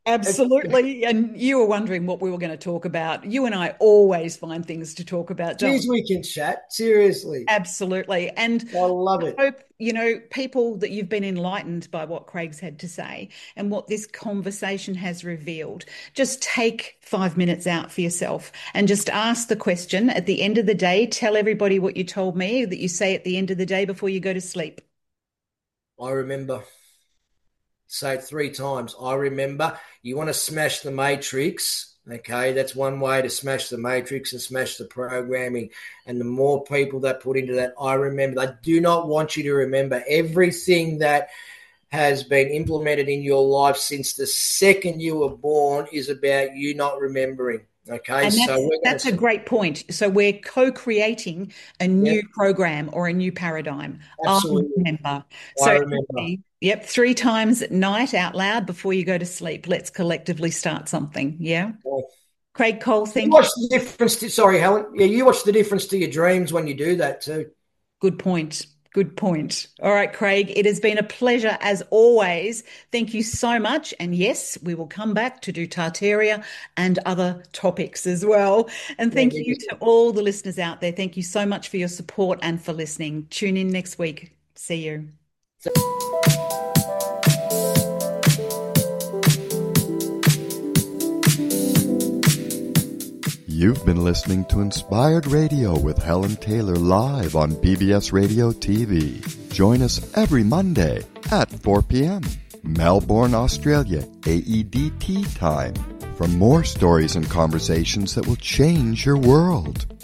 Absolutely. And you were wondering what we were going to talk about. You and I always find things to talk about, don't Jeez, we can chat. Seriously. Absolutely. And I love it. I hope, you know, people that you've been enlightened by what Craig's had to say and what this conversation has revealed. Just take five minutes out for yourself and just ask the question at the end of the day. Tell everybody what you told me that you say at the end of the day before you go to sleep. I remember. Say it three times. I remember. You want to smash the matrix, okay? That's one way to smash the matrix and smash the programming. And the more people that put into that, I remember. I do not want you to remember everything that has been implemented in your life since the second you were born is about you not remembering. Okay, and that's, so we're that's gonna... a great point. So we're co-creating a new yep. program or a new paradigm. Absolutely. I remember. I so remember. Yep, three times at night out loud before you go to sleep. Let's collectively start something. Yeah. Well, Craig Cole, thank you. Watch the difference. To, sorry, Helen. Yeah, you watch the difference to your dreams when you do that too. Good point. Good point. All right, Craig, it has been a pleasure as always. Thank you so much. And yes, we will come back to do Tartaria and other topics as well. And thank yeah, you to all the listeners out there. Thank you so much for your support and for listening. Tune in next week. See you. You've been listening to Inspired Radio with Helen Taylor live on B B S Radio T V. Join us every Monday at four p.m. Melbourne, Australia, A E D T time for more stories and conversations that will change your world.